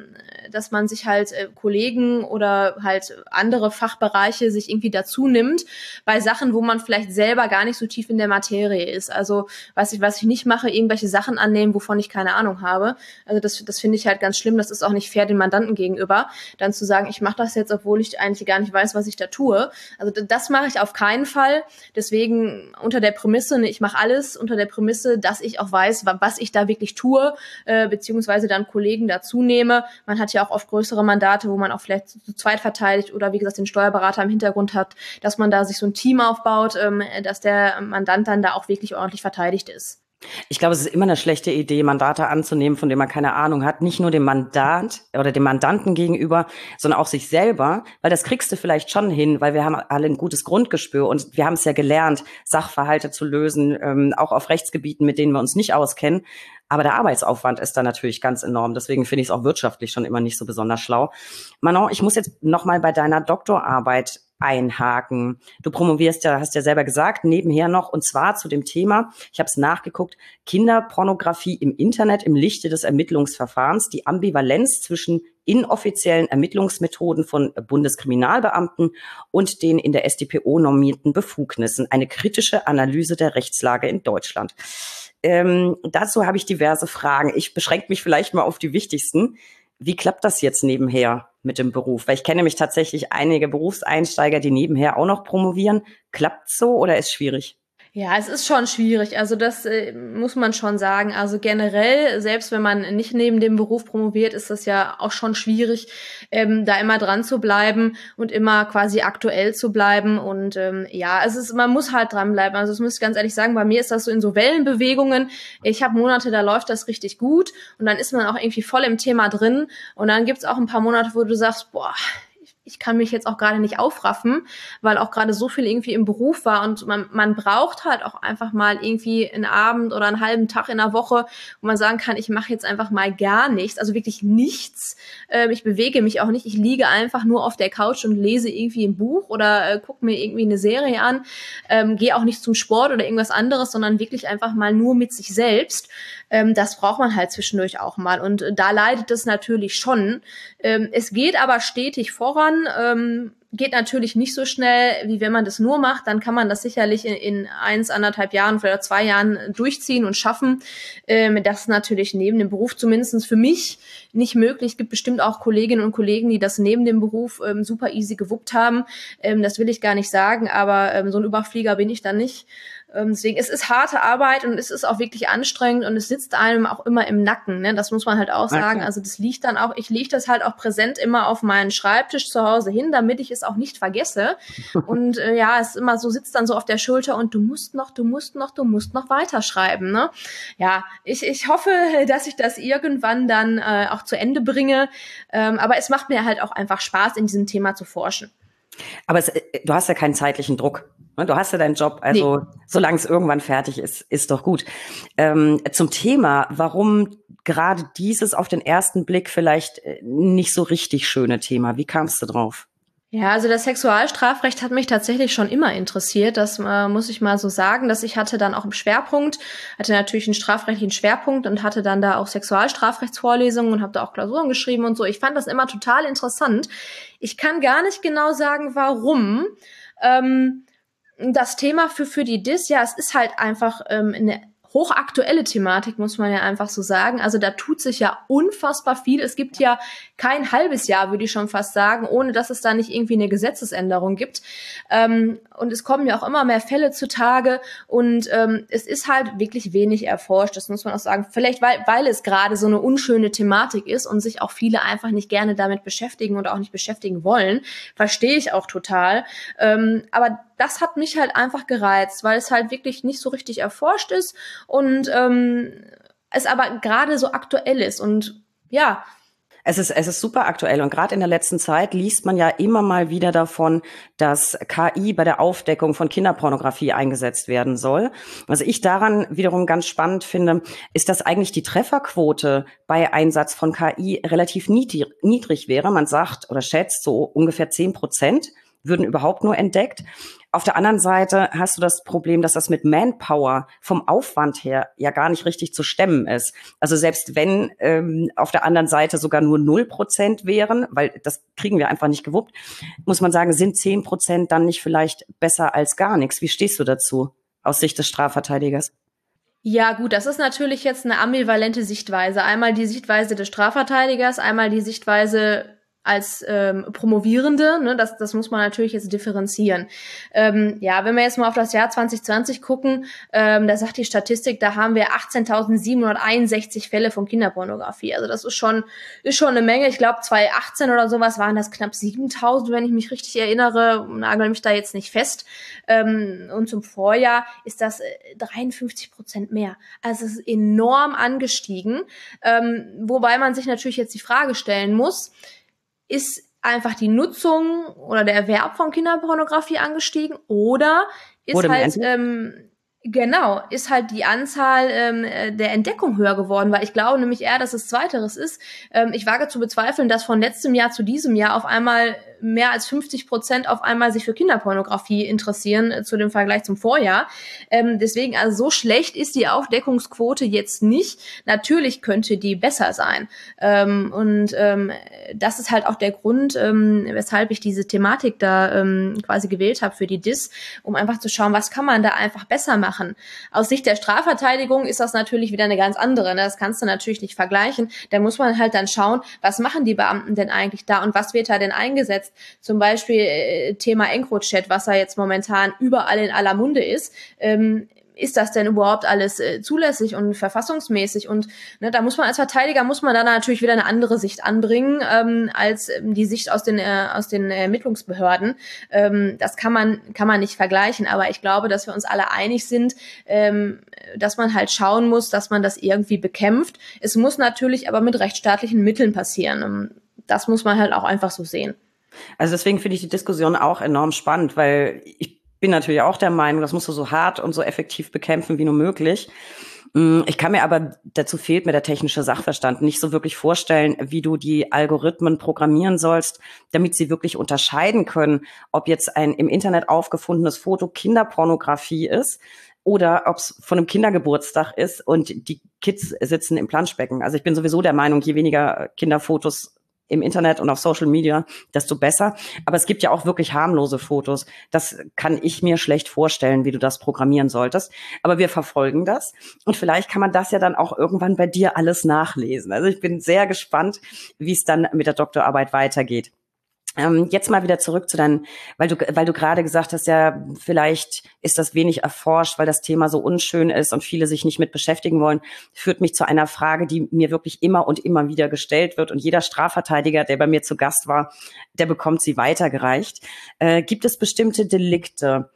dass man sich halt äh, Kollegen oder halt andere Fachbereiche sich irgendwie dazu nimmt bei Sachen, wo man vielleicht selber gar nicht so tief in der Materie ist. Also was ich, was ich nicht mache, irgendwelche Sachen annehmen, wovon ich keine Ahnung habe. Also das, das finde ich halt ganz schlimm. Das ist auch nicht fair den Mandanten gegenüber, dann zu sagen, ich mache das jetzt, obwohl ich eigentlich gar nicht weiß, was ich da tue. Also das mache ich auf keinen Fall. Deswegen unter der Prämisse, ne, ich mache alles unter der Prämisse, dass ich auch weiß, was ich da wirklich tue, äh, beziehungsweise dann Kollegen dazu nehme. Man hat ja auch oft größere Mandate, wo man auch vielleicht zu zweit verteidigt oder wie gesagt den Steuerberater im Hintergrund hat, dass man da sich so ein Team aufbaut, ähm, dass der Mandant dann da auch wirklich ordentlich verteidigt ist. Ich glaube, es ist immer eine schlechte Idee, Mandate anzunehmen, von denen man keine Ahnung hat. Nicht nur dem Mandat oder dem Mandanten gegenüber, sondern auch sich selber. Weil das kriegst du vielleicht schon hin, weil wir haben alle ein gutes Grundgespür. Und wir haben es ja gelernt, Sachverhalte zu lösen, ähm, auch auf Rechtsgebieten, mit denen wir uns nicht auskennen. Aber der Arbeitsaufwand ist da natürlich ganz enorm. Deswegen finde ich es auch wirtschaftlich schon immer nicht so besonders schlau. Manon, ich muss jetzt noch mal bei deiner Doktorarbeit einhaken. Du promovierst ja, hast ja selber gesagt, nebenher noch, und zwar zu dem Thema, ich habe es nachgeguckt, Kinderpornografie im Internet im Lichte des Ermittlungsverfahrens, die Ambivalenz zwischen inoffiziellen Ermittlungsmethoden von Bundeskriminalbeamten und den in der S d P O normierten Befugnissen, eine kritische Analyse der Rechtslage in Deutschland. Ähm, dazu habe ich diverse Fragen. Ich beschränke mich vielleicht mal auf die wichtigsten. Wie klappt das jetzt nebenher mit dem Beruf? Weil ich kenne nämlich tatsächlich einige Berufseinsteiger, die nebenher auch noch promovieren. Klappt's so oder ist schwierig? Ja, es ist schon schwierig. Also das äh, muss man schon sagen. Also generell, selbst wenn man nicht neben dem Beruf promoviert, ist das ja auch schon schwierig, ähm, da immer dran zu bleiben und immer quasi aktuell zu bleiben. Und ähm, ja, es ist, man muss halt dranbleiben. Also das muss ich ganz ehrlich sagen, bei mir ist das so in so Wellenbewegungen. Ich habe Monate, da läuft das richtig gut und dann ist man auch irgendwie voll im Thema drin. Und dann gibt's auch ein paar Monate, wo du sagst, boah, ich kann mich jetzt auch gerade nicht aufraffen, weil auch gerade so viel irgendwie im Beruf war und man, man braucht halt auch einfach mal irgendwie einen Abend oder einen halben Tag in der Woche, wo man sagen kann, ich mache jetzt einfach mal gar nichts, also wirklich nichts. Ähm, ich bewege mich auch nicht, ich liege einfach nur auf der Couch und lese irgendwie ein Buch oder äh, gucke mir irgendwie eine Serie an, ähm, gehe auch nicht zum Sport oder irgendwas anderes, sondern wirklich einfach mal nur mit sich selbst. Ähm, das braucht man halt zwischendurch auch mal und äh, da leidet es natürlich schon. Ähm, es geht aber stetig voran. Ähm, geht natürlich nicht so schnell, wie wenn man das nur macht. Dann kann man das sicherlich in, in eins, anderthalb Jahren oder zwei Jahren durchziehen und schaffen. Ähm, das ist natürlich neben dem Beruf zumindest für mich nicht möglich. Es gibt bestimmt auch Kolleginnen und Kollegen, die das neben dem Beruf ähm, super easy gewuppt haben. Ähm, das will ich gar nicht sagen, aber ähm, so ein Überflieger bin ich dann nicht. Deswegen, es ist harte Arbeit und es ist auch wirklich anstrengend und es sitzt einem auch immer im Nacken, ne? Das muss man halt auch sagen. Also das liegt dann auch, ich lege das halt auch präsent immer auf meinen Schreibtisch zu Hause hin, damit ich es auch nicht vergesse. Und äh, ja, es ist immer so, sitzt dann so auf der Schulter und du musst noch, du musst noch, du musst noch weiterschreiben, ne? Ja, ich, ich hoffe, dass ich das irgendwann dann äh, auch zu Ende bringe. Ähm, aber es macht mir halt auch einfach Spaß, in diesem Thema zu forschen. Aber es, du hast ja keinen zeitlichen Druck. Du hast ja deinen Job, also nee. Solange es irgendwann fertig ist, ist doch gut. Ähm, zum Thema, warum gerade dieses auf den ersten Blick vielleicht nicht so richtig schöne Thema, wie kamst du drauf? Ja, also das Sexualstrafrecht hat mich tatsächlich schon immer interessiert. Das äh, muss ich mal so sagen, dass ich hatte dann auch im Schwerpunkt, hatte natürlich einen strafrechtlichen Schwerpunkt und hatte dann da auch Sexualstrafrechtsvorlesungen und habe da auch Klausuren geschrieben und so. Ich fand das immer total interessant. Ich kann gar nicht genau sagen, warum. Ähm, das Thema für für die D I S, ja, es ist halt einfach ähm, eine hochaktuelle Thematik, muss man ja einfach so sagen. Also da tut sich ja unfassbar viel. Es gibt ja kein halbes Jahr, würde ich schon fast sagen, ohne dass es da nicht irgendwie eine Gesetzesänderung gibt. Ähm, und es kommen ja auch immer mehr Fälle zutage und ähm, es ist halt wirklich wenig erforscht, das muss man auch sagen. Vielleicht, weil, weil es gerade so eine unschöne Thematik ist und sich auch viele einfach nicht gerne damit beschäftigen oder auch nicht beschäftigen wollen. Verstehe ich auch total. Ähm, aber das hat mich halt einfach gereizt, weil es halt wirklich nicht so richtig erforscht ist und ähm, es aber gerade so aktuell ist und ja. Es ist, es ist super aktuell und gerade in der letzten Zeit liest man ja immer mal wieder davon, dass K I bei der Aufdeckung von Kinderpornografie eingesetzt werden soll. Was ich daran wiederum ganz spannend finde, ist, dass eigentlich die Trefferquote bei Einsatz von K I relativ niedrig wäre. Man sagt oder schätzt so ungefähr zehn Prozent. würden überhaupt nur entdeckt. Auf der anderen Seite hast du das Problem, dass das mit Manpower vom Aufwand her ja gar nicht richtig zu stemmen ist. Also selbst wenn ähm, auf der anderen Seite sogar nur null Prozent wären, weil das kriegen wir einfach nicht gewuppt, muss man sagen, sind zehn Prozent dann nicht vielleicht besser als gar nichts? Wie stehst du dazu aus Sicht des Strafverteidigers? Ja, gut, das ist natürlich jetzt eine ambivalente Sichtweise. Einmal die Sichtweise des Strafverteidigers, einmal die Sichtweise als ähm, Promovierende, ne, das, das muss man natürlich jetzt differenzieren. Ähm, ja, wenn wir jetzt mal auf das Jahr zwanzig zwanzig gucken, ähm, da sagt die Statistik, da haben wir achtzehntausendsiebenhunderteinundsechzig Fälle von Kinderpornografie. Also das ist schon ist schon eine Menge. Ich glaube, zwanzig achtzehn oder sowas waren das knapp siebentausend, wenn ich mich richtig erinnere. Nagel mich da jetzt nicht fest. Ähm, und zum Vorjahr ist das dreiundfünfzig Prozent mehr. Also es ist enorm angestiegen. Ähm, wobei man sich natürlich jetzt die Frage stellen muss, ist einfach die Nutzung oder der Erwerb von Kinderpornografie angestiegen oder ist Wurde halt, ähm, genau, ist halt die Anzahl ähm, der Entdeckung höher geworden, weil ich glaube nämlich eher, dass es Zweiteres ist. Ähm, ich wage zu bezweifeln, dass von letztem Jahr zu diesem Jahr auf einmal mehr als fünfzig Prozent auf einmal sich für Kinderpornografie interessieren, äh, zu dem Vergleich zum Vorjahr. Ähm, deswegen, also so schlecht ist die Aufdeckungsquote jetzt nicht. Natürlich könnte die besser sein. Ähm, und ähm, das ist halt auch der Grund, ähm, weshalb ich diese Thematik da ähm, quasi gewählt habe für die D I S, um einfach zu schauen, was kann man da einfach besser machen. Aus Sicht der Strafverteidigung ist das natürlich wieder eine ganz andere. Ne? Das kannst du natürlich nicht vergleichen. Da muss man halt dann schauen, was machen die Beamten denn eigentlich da und was wird da denn eingesetzt? Zum Beispiel äh, Thema EncroChat, was ja jetzt momentan überall in aller Munde ist. Ähm, ist das denn überhaupt alles äh, zulässig und verfassungsmäßig? Und ne, da muss man als Verteidiger, muss man dann natürlich wieder eine andere Sicht anbringen, ähm, als ähm, die Sicht aus den äh, aus den Ermittlungsbehörden. Ähm, das kann man kann man nicht vergleichen, aber ich glaube, dass wir uns alle einig sind, ähm, dass man halt schauen muss, dass man das irgendwie bekämpft. Es muss natürlich aber mit rechtsstaatlichen Mitteln passieren. Das muss man halt auch einfach so sehen. Also deswegen finde ich die Diskussion auch enorm spannend, weil ich bin natürlich auch der Meinung, das musst du so hart und so effektiv bekämpfen wie nur möglich. Ich kann mir aber, dazu fehlt mir der technische Sachverstand, nicht so wirklich vorstellen, wie du die Algorithmen programmieren sollst, damit sie wirklich unterscheiden können, ob jetzt ein im Internet aufgefundenes Foto Kinderpornografie ist oder ob es von einem Kindergeburtstag ist und die Kids sitzen im Planschbecken. Also ich bin sowieso der Meinung, je weniger Kinderfotos im Internet und auf Social Media, desto besser. Aber es gibt ja auch wirklich harmlose Fotos. Das kann ich mir schlecht vorstellen, wie du das programmieren solltest. Aber wir verfolgen das. Und vielleicht kann man das ja dann auch irgendwann bei dir alles nachlesen. Also ich bin sehr gespannt, wie es dann mit der Doktorarbeit weitergeht. Ähm, jetzt mal wieder zurück zu deinen, weil du, weil du gerade gesagt hast, ja, vielleicht ist das wenig erforscht, weil das Thema so unschön ist und viele sich nicht mit beschäftigen wollen, führt mich zu einer Frage, die mir wirklich immer und immer wieder gestellt wird. Und jeder Strafverteidiger, der bei mir zu Gast war, der bekommt sie weitergereicht. Äh, gibt es bestimmte Delikte,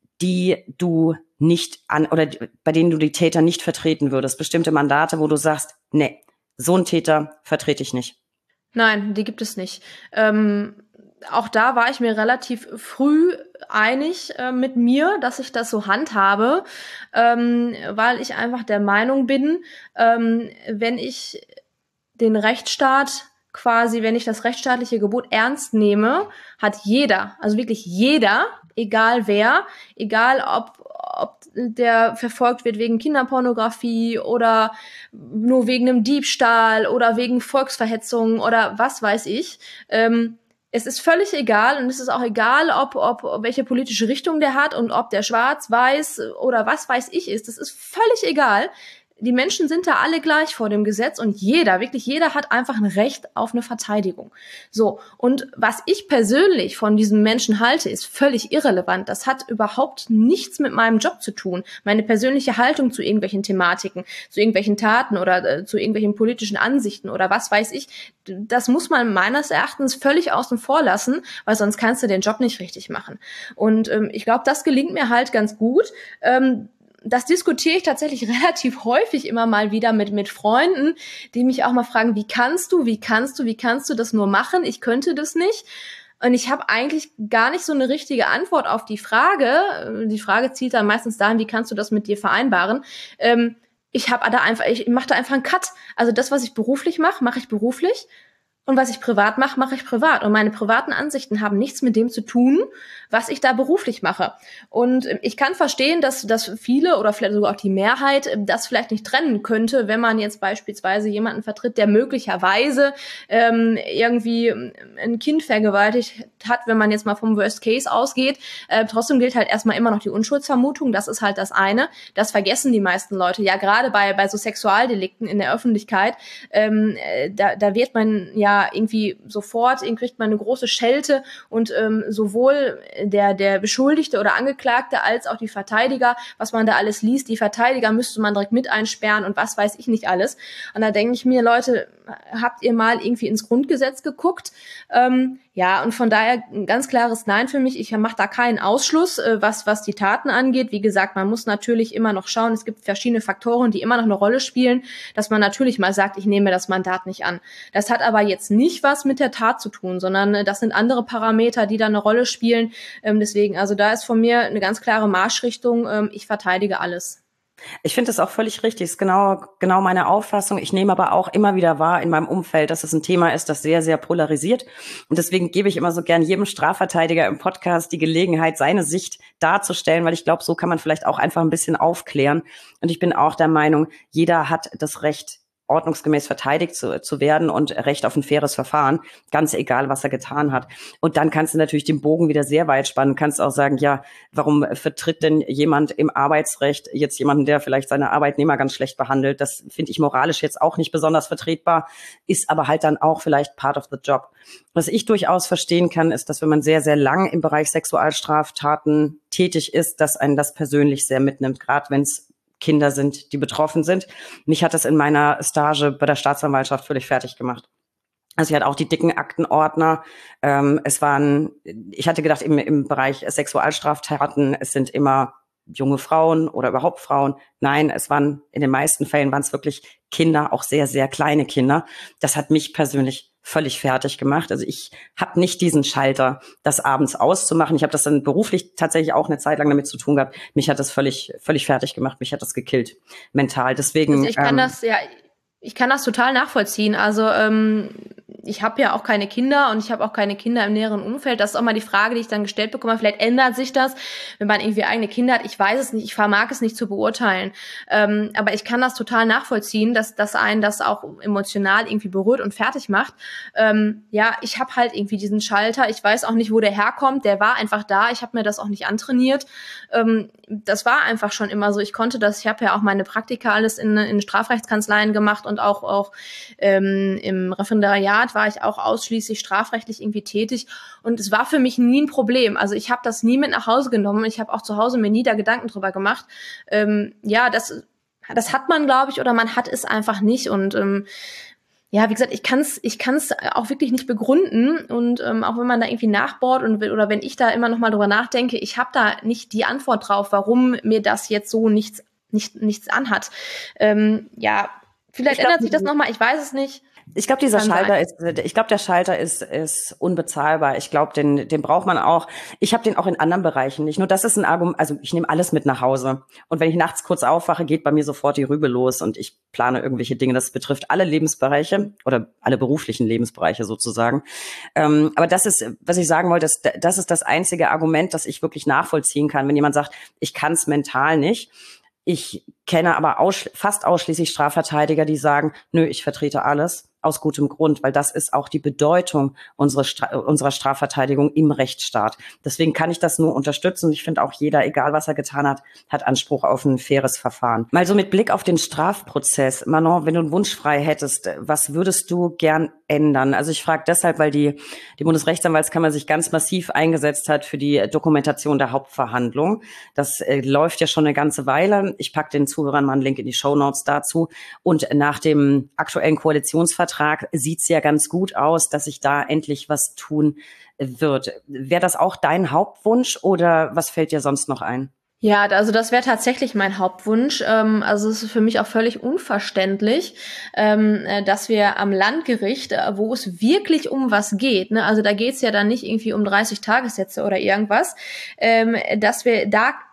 die du nicht an, oder bei denen du die Täter nicht vertreten würdest? Bestimmte Mandate, wo du sagst, nee, so einen Täter vertrete ich nicht? Nein, die gibt es nicht. Ähm Auch da war ich mir relativ früh einig äh, mit mir, dass ich das so handhabe, ähm, weil ich einfach der Meinung bin, ähm, wenn ich den Rechtsstaat quasi, wenn ich das rechtsstaatliche Gebot ernst nehme, hat jeder, also wirklich jeder, egal wer, egal ob ob der verfolgt wird wegen Kinderpornografie oder nur wegen einem Diebstahl oder wegen Volksverhetzung oder was weiß ich, ähm, es ist völlig egal und es ist auch egal, ob, ob, ob welche politische Richtung der hat und ob der schwarz, weiß oder was weiß ich ist. Das ist völlig egal. Die Menschen sind da alle gleich vor dem Gesetz und jeder, wirklich jeder hat einfach ein Recht auf eine Verteidigung. So, und was ich persönlich von diesem Menschen halte, ist völlig irrelevant. Das hat überhaupt nichts mit meinem Job zu tun. Meine persönliche Haltung zu irgendwelchen Thematiken, zu irgendwelchen Taten oder äh, zu irgendwelchen politischen Ansichten oder was weiß ich, das muss man meines Erachtens völlig außen vor lassen, weil sonst kannst du den Job nicht richtig machen. Und ähm, ich glaube, das gelingt mir halt ganz gut. Ähm, Das diskutiere ich tatsächlich relativ häufig immer mal wieder mit mit Freunden, die mich auch mal fragen, wie kannst du, wie kannst du, wie kannst du das nur machen? Ich könnte das nicht. Und ich habe eigentlich gar nicht so eine richtige Antwort auf die Frage. Die Frage zielt dann meistens dahin, wie kannst du das mit dir vereinbaren? Ähm, ich habe da einfach, ich mache da einfach einen Cut. Also das, was ich beruflich mache, mache ich beruflich. Und was ich privat mache, mache ich privat. Und meine privaten Ansichten haben nichts mit dem zu tun, was ich da beruflich mache. Und ich kann verstehen, dass, dass viele oder vielleicht sogar auch die Mehrheit das vielleicht nicht trennen könnte, wenn man jetzt beispielsweise jemanden vertritt, der möglicherweise ähm, irgendwie ein Kind vergewaltigt hat, wenn man jetzt mal vom Worst Case ausgeht. Äh, trotzdem gilt halt erstmal immer noch die Unschuldsvermutung. Das ist halt das eine. Das vergessen die meisten Leute. Ja, gerade bei, bei so Sexualdelikten in der Öffentlichkeit, ähm, da, da wird man ja irgendwie sofort, kriegt man eine große Schelte und ähm, sowohl der der Beschuldigte oder Angeklagte als auch die Verteidiger, was man da alles liest, die Verteidiger müsste man direkt mit einsperren und was weiß ich nicht alles. Und da denke ich mir, Leute, habt ihr mal irgendwie ins Grundgesetz geguckt? Ähm, ja, und von daher ein ganz klares Nein für mich. Ich mache da keinen Ausschluss, äh, was was die Taten angeht. Wie gesagt, man muss natürlich immer noch schauen, es gibt verschiedene Faktoren, die immer noch eine Rolle spielen, dass man natürlich mal sagt, ich nehme das Mandat nicht an. Das hat aber jetzt nicht was mit der Tat zu tun, sondern äh, das sind andere Parameter, die da eine Rolle spielen. Ähm, deswegen, also da ist von mir eine ganz klare Marschrichtung. Ähm, ich verteidige alles. Ich finde das auch völlig richtig. Das ist genau, genau meine Auffassung. Ich nehme aber auch immer wieder wahr in meinem Umfeld, dass es ein Thema ist, das sehr, sehr polarisiert. Und deswegen gebe ich immer so gern jedem Strafverteidiger im Podcast die Gelegenheit, seine Sicht darzustellen, weil ich glaube, so kann man vielleicht auch einfach ein bisschen aufklären. Und ich bin auch der Meinung, jeder hat das Recht, ordnungsgemäß verteidigt zu, zu werden und Recht auf ein faires Verfahren, ganz egal, was er getan hat. Und dann kannst du natürlich den Bogen wieder sehr weit spannen, kannst auch sagen, ja, warum vertritt denn jemand im Arbeitsrecht jetzt jemanden, der vielleicht seine Arbeitnehmer ganz schlecht behandelt? Das finde ich moralisch jetzt auch nicht besonders vertretbar, ist aber halt dann auch vielleicht part of the job. Was ich durchaus verstehen kann, ist, dass wenn man sehr, sehr lang im Bereich Sexualstraftaten tätig ist, dass einen das persönlich sehr mitnimmt, gerade wenn es Kinder sind, die betroffen sind. Mich hat das in meiner Stage bei der Staatsanwaltschaft völlig fertig gemacht. Also ich hatte auch die dicken Aktenordner. Ähm, es waren, ich hatte gedacht, im, im Bereich Sexualstraftaten, es sind immer junge Frauen oder überhaupt Frauen. Nein, es waren, in den meisten Fällen waren es wirklich Kinder, auch sehr, sehr kleine Kinder. Das hat mich persönlich völlig fertig gemacht. Also ich habe nicht diesen Schalter, das abends auszumachen. Ich habe das dann beruflich tatsächlich auch eine Zeit lang damit zu tun gehabt. Mich hat das völlig, völlig fertig gemacht. Mich hat das gekillt, mental. Deswegen. Also ich kann ähm, das, ja, ich kann das total nachvollziehen. Also ähm, ich habe ja auch keine Kinder und ich habe auch keine Kinder im näheren Umfeld. Das ist auch mal die Frage, die ich dann gestellt bekomme. Vielleicht ändert sich das, wenn man irgendwie eigene Kinder hat. Ich weiß es nicht, ich vermag es nicht zu beurteilen. Ähm, aber ich kann das total nachvollziehen, dass, dass einen das auch emotional irgendwie berührt und fertig macht. Ähm, ja, ich habe halt irgendwie diesen Schalter. Ich weiß auch nicht, wo der herkommt. Der war einfach da. Ich habe mir das auch nicht antrainiert. Ähm, das war einfach schon immer so. Ich konnte das, ich habe ja auch meine Praktika alles in, in Strafrechtskanzleien gemacht und auch, auch ähm, im Referendariat war ich auch ausschließlich strafrechtlich irgendwie tätig und es war für mich nie ein Problem. Also ich habe das nie mit nach Hause genommen. Ich habe auch zu Hause mir nie da Gedanken drüber gemacht. Ähm, ja, das, das hat man, glaube ich, oder man hat es einfach nicht und ähm, ja, wie gesagt, ich kann es ich kann's auch wirklich nicht begründen und ähm, auch wenn man da irgendwie nachbohrt und oder wenn ich da immer noch mal drüber nachdenke, ich habe da nicht die Antwort drauf, warum mir das jetzt so nichts nicht nichts anhat. Ähm, ja, vielleicht glaub, ändert sich das noch mal, ich weiß es nicht. Ich glaube, dieser Kann Schalter sein. ist, ich glaube, der Schalter ist, ist unbezahlbar. Ich glaube, den, den braucht man auch. Ich habe den auch in anderen Bereichen nicht. Nur das ist ein Argument, also ich nehme alles mit nach Hause. Und wenn ich nachts kurz aufwache, geht bei mir sofort die Rübe los und ich plane irgendwelche Dinge. Das betrifft alle Lebensbereiche oder alle beruflichen Lebensbereiche sozusagen. Ähm, aber das ist, was ich sagen wollte, das, das ist das einzige Argument, das ich wirklich nachvollziehen kann. Wenn jemand sagt, ich kann es mental nicht. Ich kenne aber ausschli- fast ausschließlich Strafverteidiger, die sagen, nö, ich vertrete alles. Aus gutem Grund, weil das ist auch die Bedeutung unserer, Stra- unserer Strafverteidigung im Rechtsstaat. Deswegen kann ich das nur unterstützen. Ich finde auch jeder, egal was er getan hat, hat Anspruch auf ein faires Verfahren. Mal so mit Blick auf den Strafprozess. Manon, wenn du einen Wunsch frei hättest, was würdest du gern ändern? Also ich frage deshalb, weil die, die Bundesrechtsanwaltskammer sich ganz massiv eingesetzt hat für die Dokumentation der Hauptverhandlung. Das äh, läuft ja schon eine ganze Weile. Ich packe den Zuhörern mal einen Link in die Shownotes dazu. Und nach dem aktuellen Koalitionsvertrag sieht's ja ganz gut aus, dass sich da endlich was tun wird. Wäre das auch dein Hauptwunsch oder was fällt dir sonst noch ein? Ja, also das wäre tatsächlich mein Hauptwunsch. Ähm, also es ist für mich auch völlig unverständlich, ähm, äh, dass wir am Landgericht, äh, wo es wirklich um was geht, ne, also da geht's ja dann nicht irgendwie um dreißig Tagessätze oder irgendwas, ähm, dass wir da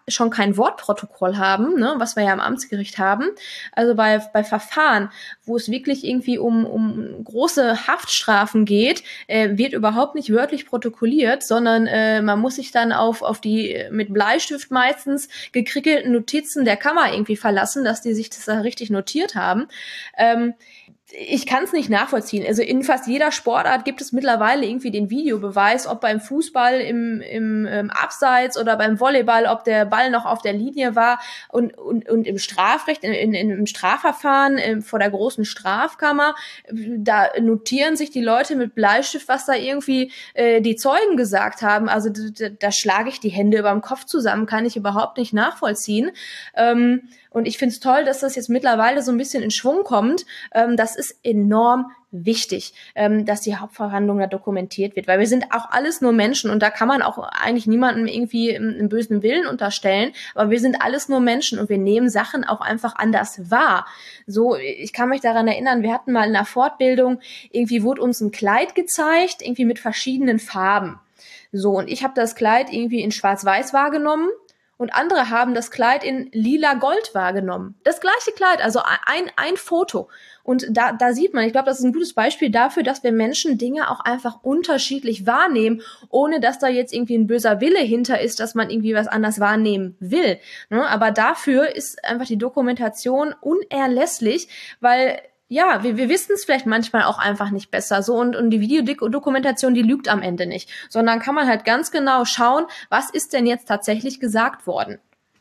schon kein Wortprotokoll haben, ne, was wir ja am Amtsgericht haben. Also bei, bei Verfahren, wo es wirklich irgendwie um, um große Haftstrafen geht, äh, wird überhaupt nicht wörtlich protokolliert, sondern äh, man muss sich dann auf, auf die mit Bleistift meistens gekrickelten Notizen der Kammer irgendwie verlassen, dass die sich das da richtig notiert haben. Ähm, Ich kann es nicht nachvollziehen. Also in fast jeder Sportart gibt es mittlerweile irgendwie den Videobeweis, ob beim Fußball im, im, im Abseits oder beim Volleyball, ob der Ball noch auf der Linie war. Und, und, und im Strafrecht, in, in, im Strafverfahren in, vor der großen Strafkammer, da notieren sich die Leute mit Bleistift, was da irgendwie äh, die Zeugen gesagt haben. Also da, da schlage ich die Hände über dem Kopf zusammen, kann ich überhaupt nicht nachvollziehen. Ähm, Und ich finde es toll, dass das jetzt mittlerweile so ein bisschen in Schwung kommt. Ähm, das ist enorm wichtig, ähm, dass die Hauptverhandlung da dokumentiert wird, weil wir sind auch alles nur Menschen und da kann man auch eigentlich niemandem irgendwie einen bösen Willen unterstellen, aber wir sind alles nur Menschen und wir nehmen Sachen auch einfach anders wahr. So, ich kann mich daran erinnern, wir hatten mal in einer Fortbildung, irgendwie wurde uns ein Kleid gezeigt, irgendwie mit verschiedenen Farben. So, und ich habe das Kleid irgendwie in Schwarz-Weiß wahrgenommen. Und andere haben das Kleid in lila Gold wahrgenommen. Das gleiche Kleid, also ein, ein Foto. Und da, da sieht man, ich glaube, das ist ein gutes Beispiel dafür, dass wir Menschen Dinge auch einfach unterschiedlich wahrnehmen, ohne dass da jetzt irgendwie ein böser Wille hinter ist, dass man irgendwie was anders wahrnehmen will. Ne? Aber dafür ist einfach die Dokumentation unerlässlich, weil ja, wir, wir wissen es vielleicht manchmal auch einfach nicht besser. So und, und die Videodokumentation, die lügt am Ende nicht. Sondern kann man halt ganz genau schauen, was ist denn jetzt tatsächlich gesagt worden.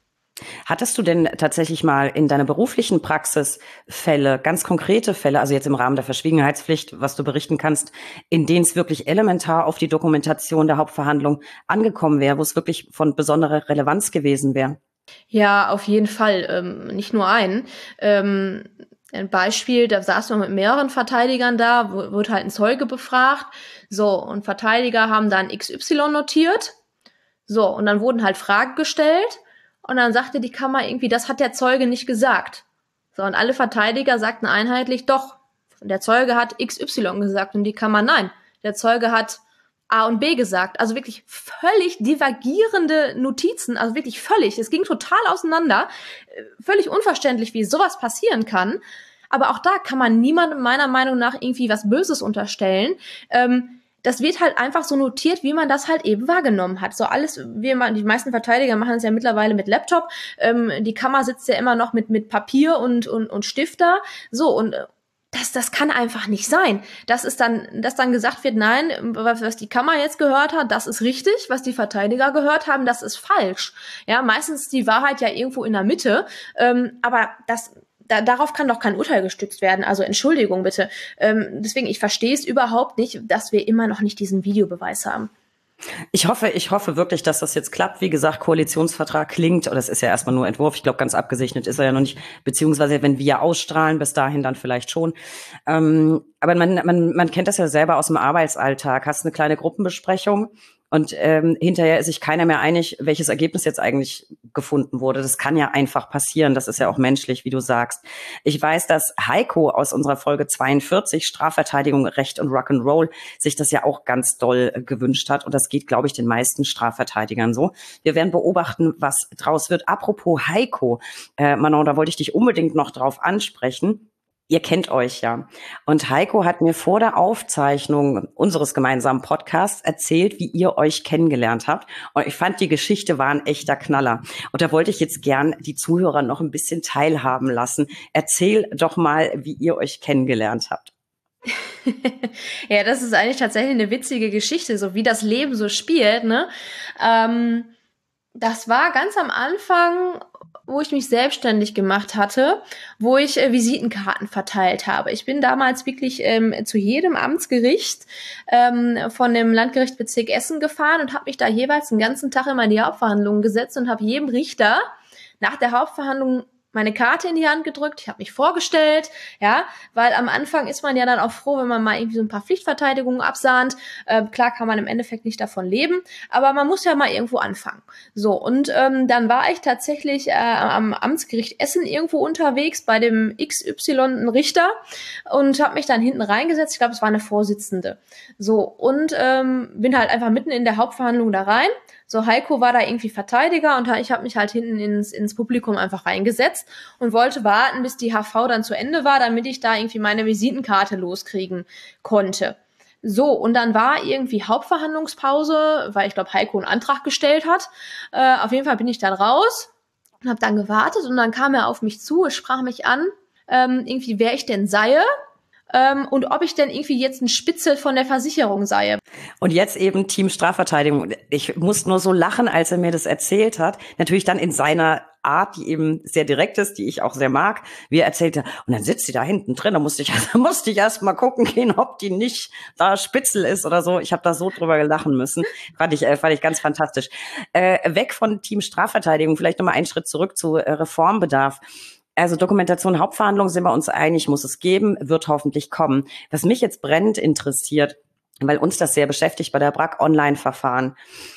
Hattest du denn tatsächlich mal in deiner beruflichen Praxis Fälle, ganz konkrete Fälle, also jetzt im Rahmen der Verschwiegenheitspflicht, was du berichten kannst, in denen es wirklich elementar auf die Dokumentation der Hauptverhandlung angekommen wäre, wo es wirklich von besonderer Relevanz gewesen wäre? Ja, auf jeden Fall. Ähm, nicht nur einen. Ähm, Ein Beispiel, da saß man mit mehreren Verteidigern da, wurde halt ein Zeuge befragt. So, und Verteidiger haben dann X Y notiert. So, und dann wurden halt Fragen gestellt. Und dann sagte die Kammer irgendwie, das hat der Zeuge nicht gesagt. So, und alle Verteidiger sagten einheitlich, doch, der Zeuge hat X Y gesagt. Und die Kammer, nein, der Zeuge hat A und B gesagt. Also wirklich völlig divergierende Notizen, also wirklich völlig. Es ging total auseinander. Völlig unverständlich, wie sowas passieren kann. Aber auch da kann man niemandem meiner Meinung nach irgendwie was Böses unterstellen. Ähm, das wird halt einfach so notiert, wie man das halt eben wahrgenommen hat. So alles, wie man, die meisten Verteidiger machen es ja mittlerweile mit Laptop. Ähm, die Kammer sitzt ja immer noch mit, mit Papier und, und, und Stift da. So, und Das, das kann einfach nicht sein. Das ist dann, dass dann gesagt wird, nein, was die Kammer jetzt gehört hat, das ist richtig, was die Verteidiger gehört haben, das ist falsch. Ja, meistens ist die Wahrheit ja irgendwo in der Mitte, ähm, aber das, da, darauf kann doch kein Urteil gestützt werden. Also Entschuldigung bitte. Ähm, deswegen, ich verstehe es überhaupt nicht, dass wir immer noch nicht diesen Videobeweis haben. Ich hoffe, ich hoffe wirklich, dass das jetzt klappt. Wie gesagt, Koalitionsvertrag klingt, oder das ist ja erstmal nur Entwurf. Ich glaube, ganz abgesegnet ist er ja noch nicht, beziehungsweise wenn wir ausstrahlen, bis dahin dann vielleicht schon. Ähm, aber man, man, man kennt das ja selber aus dem Arbeitsalltag. Hast eine kleine Gruppenbesprechung und ähm, hinterher ist sich keiner mehr einig, welches Ergebnis jetzt eigentlich gefunden wurde. Das kann ja einfach passieren. Das ist ja auch menschlich, wie du sagst. Ich weiß, dass Heiko aus unserer Folge zweiundvierzig, Strafverteidigung, Recht und Rock'n'Roll, sich das ja auch ganz doll äh, gewünscht hat. Und das geht, glaube ich, den meisten Strafverteidigern so. Wir werden beobachten, was draus wird. Apropos Heiko, äh, Manon, da wollte ich dich unbedingt noch drauf ansprechen. Ihr kennt euch ja. Und Heiko hat mir vor der Aufzeichnung unseres gemeinsamen Podcasts erzählt, wie ihr euch kennengelernt habt. Und ich fand, die Geschichte war ein echter Knaller. Und da wollte ich jetzt gern die Zuhörer noch ein bisschen teilhaben lassen. Erzähl doch mal, wie ihr euch kennengelernt habt. Ja, das ist eigentlich tatsächlich eine witzige Geschichte, so wie das Leben so spielt, ne? Ähm, das war ganz am Anfang, wo ich mich selbstständig gemacht hatte, wo ich äh, Visitenkarten verteilt habe. Ich bin damals wirklich ähm, zu jedem Amtsgericht ähm, von dem Landgerichtsbezirk Essen gefahren und habe mich da jeweils den ganzen Tag immer in die Hauptverhandlungen gesetzt und habe jedem Richter nach der Hauptverhandlung meine Karte in die Hand gedrückt, ich habe mich vorgestellt, ja, weil am Anfang ist man ja dann auch froh, wenn man mal irgendwie so ein paar Pflichtverteidigungen absahnt. Äh, klar kann man im Endeffekt nicht davon leben, aber man muss ja mal irgendwo anfangen. So, und ähm, dann war ich tatsächlich äh, am Amtsgericht Essen irgendwo unterwegs bei dem X Y Richter und habe mich dann hinten reingesetzt. Ich glaube, es war eine Vorsitzende. So, und ähm, bin halt einfach mitten in der Hauptverhandlung da rein. So, Heiko war da irgendwie Verteidiger und ich habe mich halt hinten ins, ins Publikum einfach reingesetzt und wollte warten, bis die H V dann zu Ende war, damit ich da irgendwie meine Visitenkarte loskriegen konnte. So, und dann war irgendwie Hauptverhandlungspause, weil ich glaube, Heiko einen Antrag gestellt hat. Äh, auf jeden Fall bin ich dann raus und habe dann gewartet und dann kam er auf mich zu, sprach mich an, ähm, irgendwie wer ich denn sei ähm, und ob ich denn irgendwie jetzt ein Spitzel von der Versicherung sei. Und jetzt eben Team Strafverteidigung. Ich muss nur so lachen, als er mir das erzählt hat. Natürlich dann in seiner Art, die eben sehr direkt ist, die ich auch sehr mag, wie er erzählte. Und dann sitzt sie da hinten drin, da musste ich, da musste ich erst mal gucken gehen, ob die nicht da Spitzel ist oder so. Ich habe da so drüber lachen müssen. Fand ich, äh, fand ich ganz fantastisch. Äh, weg von Team Strafverteidigung, vielleicht nochmal einen Schritt zurück zu äh, Reformbedarf. Also Dokumentation, Hauptverhandlungen sind wir uns einig, muss es geben, wird hoffentlich kommen. Was mich jetzt brennend interessiert, weil uns das sehr beschäftigt bei der B R A K, Online-Verfahren.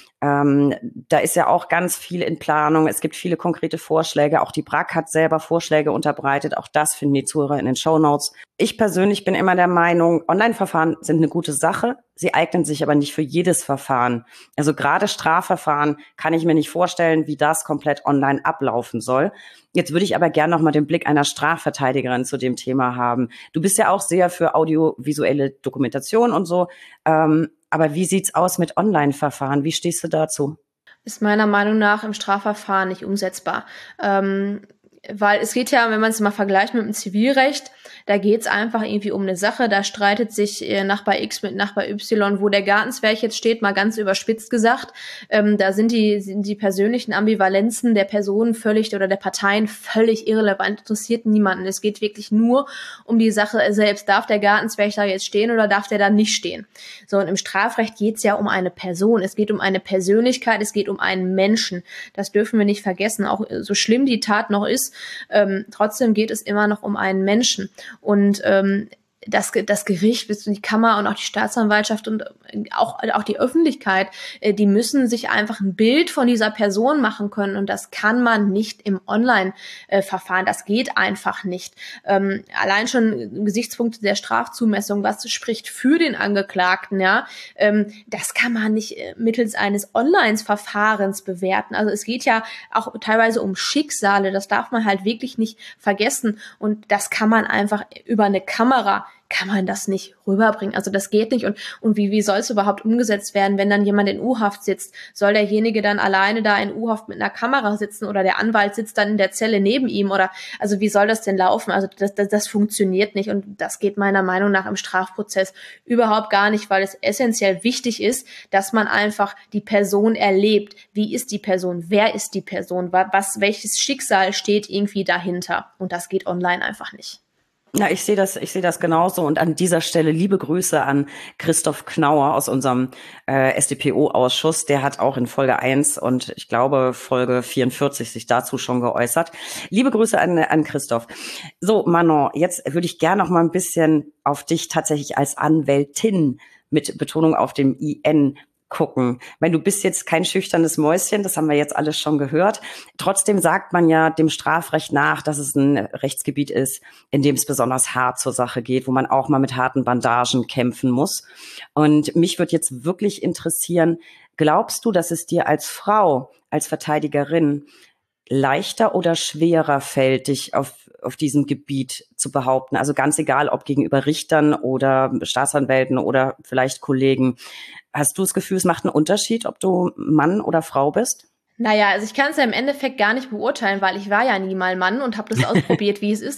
Ähm, da ist ja auch ganz viel in Planung. Es gibt viele konkrete Vorschläge. Auch die B R A K hat selber Vorschläge unterbreitet. Auch das finden die Zuhörer in den Shownotes. Ich persönlich bin immer der Meinung, Online-Verfahren sind eine gute Sache. Sie eignen sich aber nicht für jedes Verfahren. Also gerade Strafverfahren kann ich mir nicht vorstellen, wie das komplett online ablaufen soll. Jetzt würde ich aber gerne noch mal den Blick einer Strafverteidigerin zu dem Thema haben. Du bist ja auch sehr für audiovisuelle Dokumentation und so. Ähm, aber wie sieht's aus mit Online-Verfahren? Wie stehst du dazu? Ist meiner Meinung nach im Strafverfahren nicht umsetzbar. Ähm, weil es geht ja, wenn man es mal vergleicht mit dem Zivilrecht, da geht's einfach irgendwie um eine Sache, da streitet sich äh, Nachbar X mit Nachbar Y, wo der Gartenzwerg jetzt steht, mal ganz überspitzt gesagt. Ähm, da sind die, sind die persönlichen Ambivalenzen der Personen völlig oder der Parteien völlig irrelevant, interessiert niemanden. Es geht wirklich nur um die Sache selbst. Darf der Gartenzwerg da jetzt stehen oder darf der da nicht stehen? So, und im Strafrecht geht's ja um eine Person. Es geht um eine Persönlichkeit, es geht um einen Menschen. Das dürfen wir nicht vergessen. Auch so schlimm die Tat noch ist, ähm, trotzdem geht es immer noch um einen Menschen. Und ähm, das, das Gericht, die Kammer und auch die Staatsanwaltschaft und auch, auch die Öffentlichkeit, die müssen sich einfach ein Bild von dieser Person machen können. Und das kann man nicht im Online-Verfahren. Das geht einfach nicht. Ähm, allein schon Gesichtspunkte der Strafzumessung, was spricht für den Angeklagten, ja, ähm, das kann man nicht mittels eines Online-Verfahrens bewerten. Also es geht ja auch teilweise um Schicksale. Das darf man halt wirklich nicht vergessen. Und das kann man einfach über eine Kamera kann man das nicht rüberbringen. Also das geht nicht. Und, und wie, wie soll es überhaupt umgesetzt werden, wenn dann jemand in U-Haft sitzt? Soll derjenige dann alleine da in U-Haft mit einer Kamera sitzen oder der Anwalt sitzt dann in der Zelle neben ihm? Oder also wie soll das denn laufen? Also das, das, das funktioniert nicht und das geht meiner Meinung nach im Strafprozess überhaupt gar nicht, weil es essentiell wichtig ist, dass man einfach die Person erlebt. Wie ist die Person? Wer ist die Person? Was, welches Schicksal steht irgendwie dahinter? Und das geht online einfach nicht. Ja, ich sehe das, ich sehe das genauso. Und an dieser Stelle liebe Grüße an Christoph Knauer aus unserem äh, S d P O-Ausschuss. Der hat auch in Folge eins und ich glaube Folge vierundvierzig sich dazu schon geäußert. Liebe Grüße an, an Christoph. So, Manon, jetzt würde ich gerne noch mal ein bisschen auf dich tatsächlich als Anwältin mit Betonung auf dem I N gucken. Weil du bist jetzt kein schüchternes Mäuschen, das haben wir jetzt alles schon gehört. Trotzdem sagt man ja dem Strafrecht nach, dass es ein Rechtsgebiet ist, in dem es besonders hart zur Sache geht, wo man auch mal mit harten Bandagen kämpfen muss. Und mich würde jetzt wirklich interessieren, glaubst du, dass es dir als Frau, als Verteidigerin leichter oder schwerer fällt, dich auf, auf diesem Gebiet zu behaupten? Also ganz egal, ob gegenüber Richtern oder Staatsanwälten oder vielleicht Kollegen. Hast du das Gefühl, es macht einen Unterschied, ob du Mann oder Frau bist? Naja, also ich kann es ja im Endeffekt gar nicht beurteilen, weil ich war ja nie mal Mann und habe das ausprobiert, wie es ist,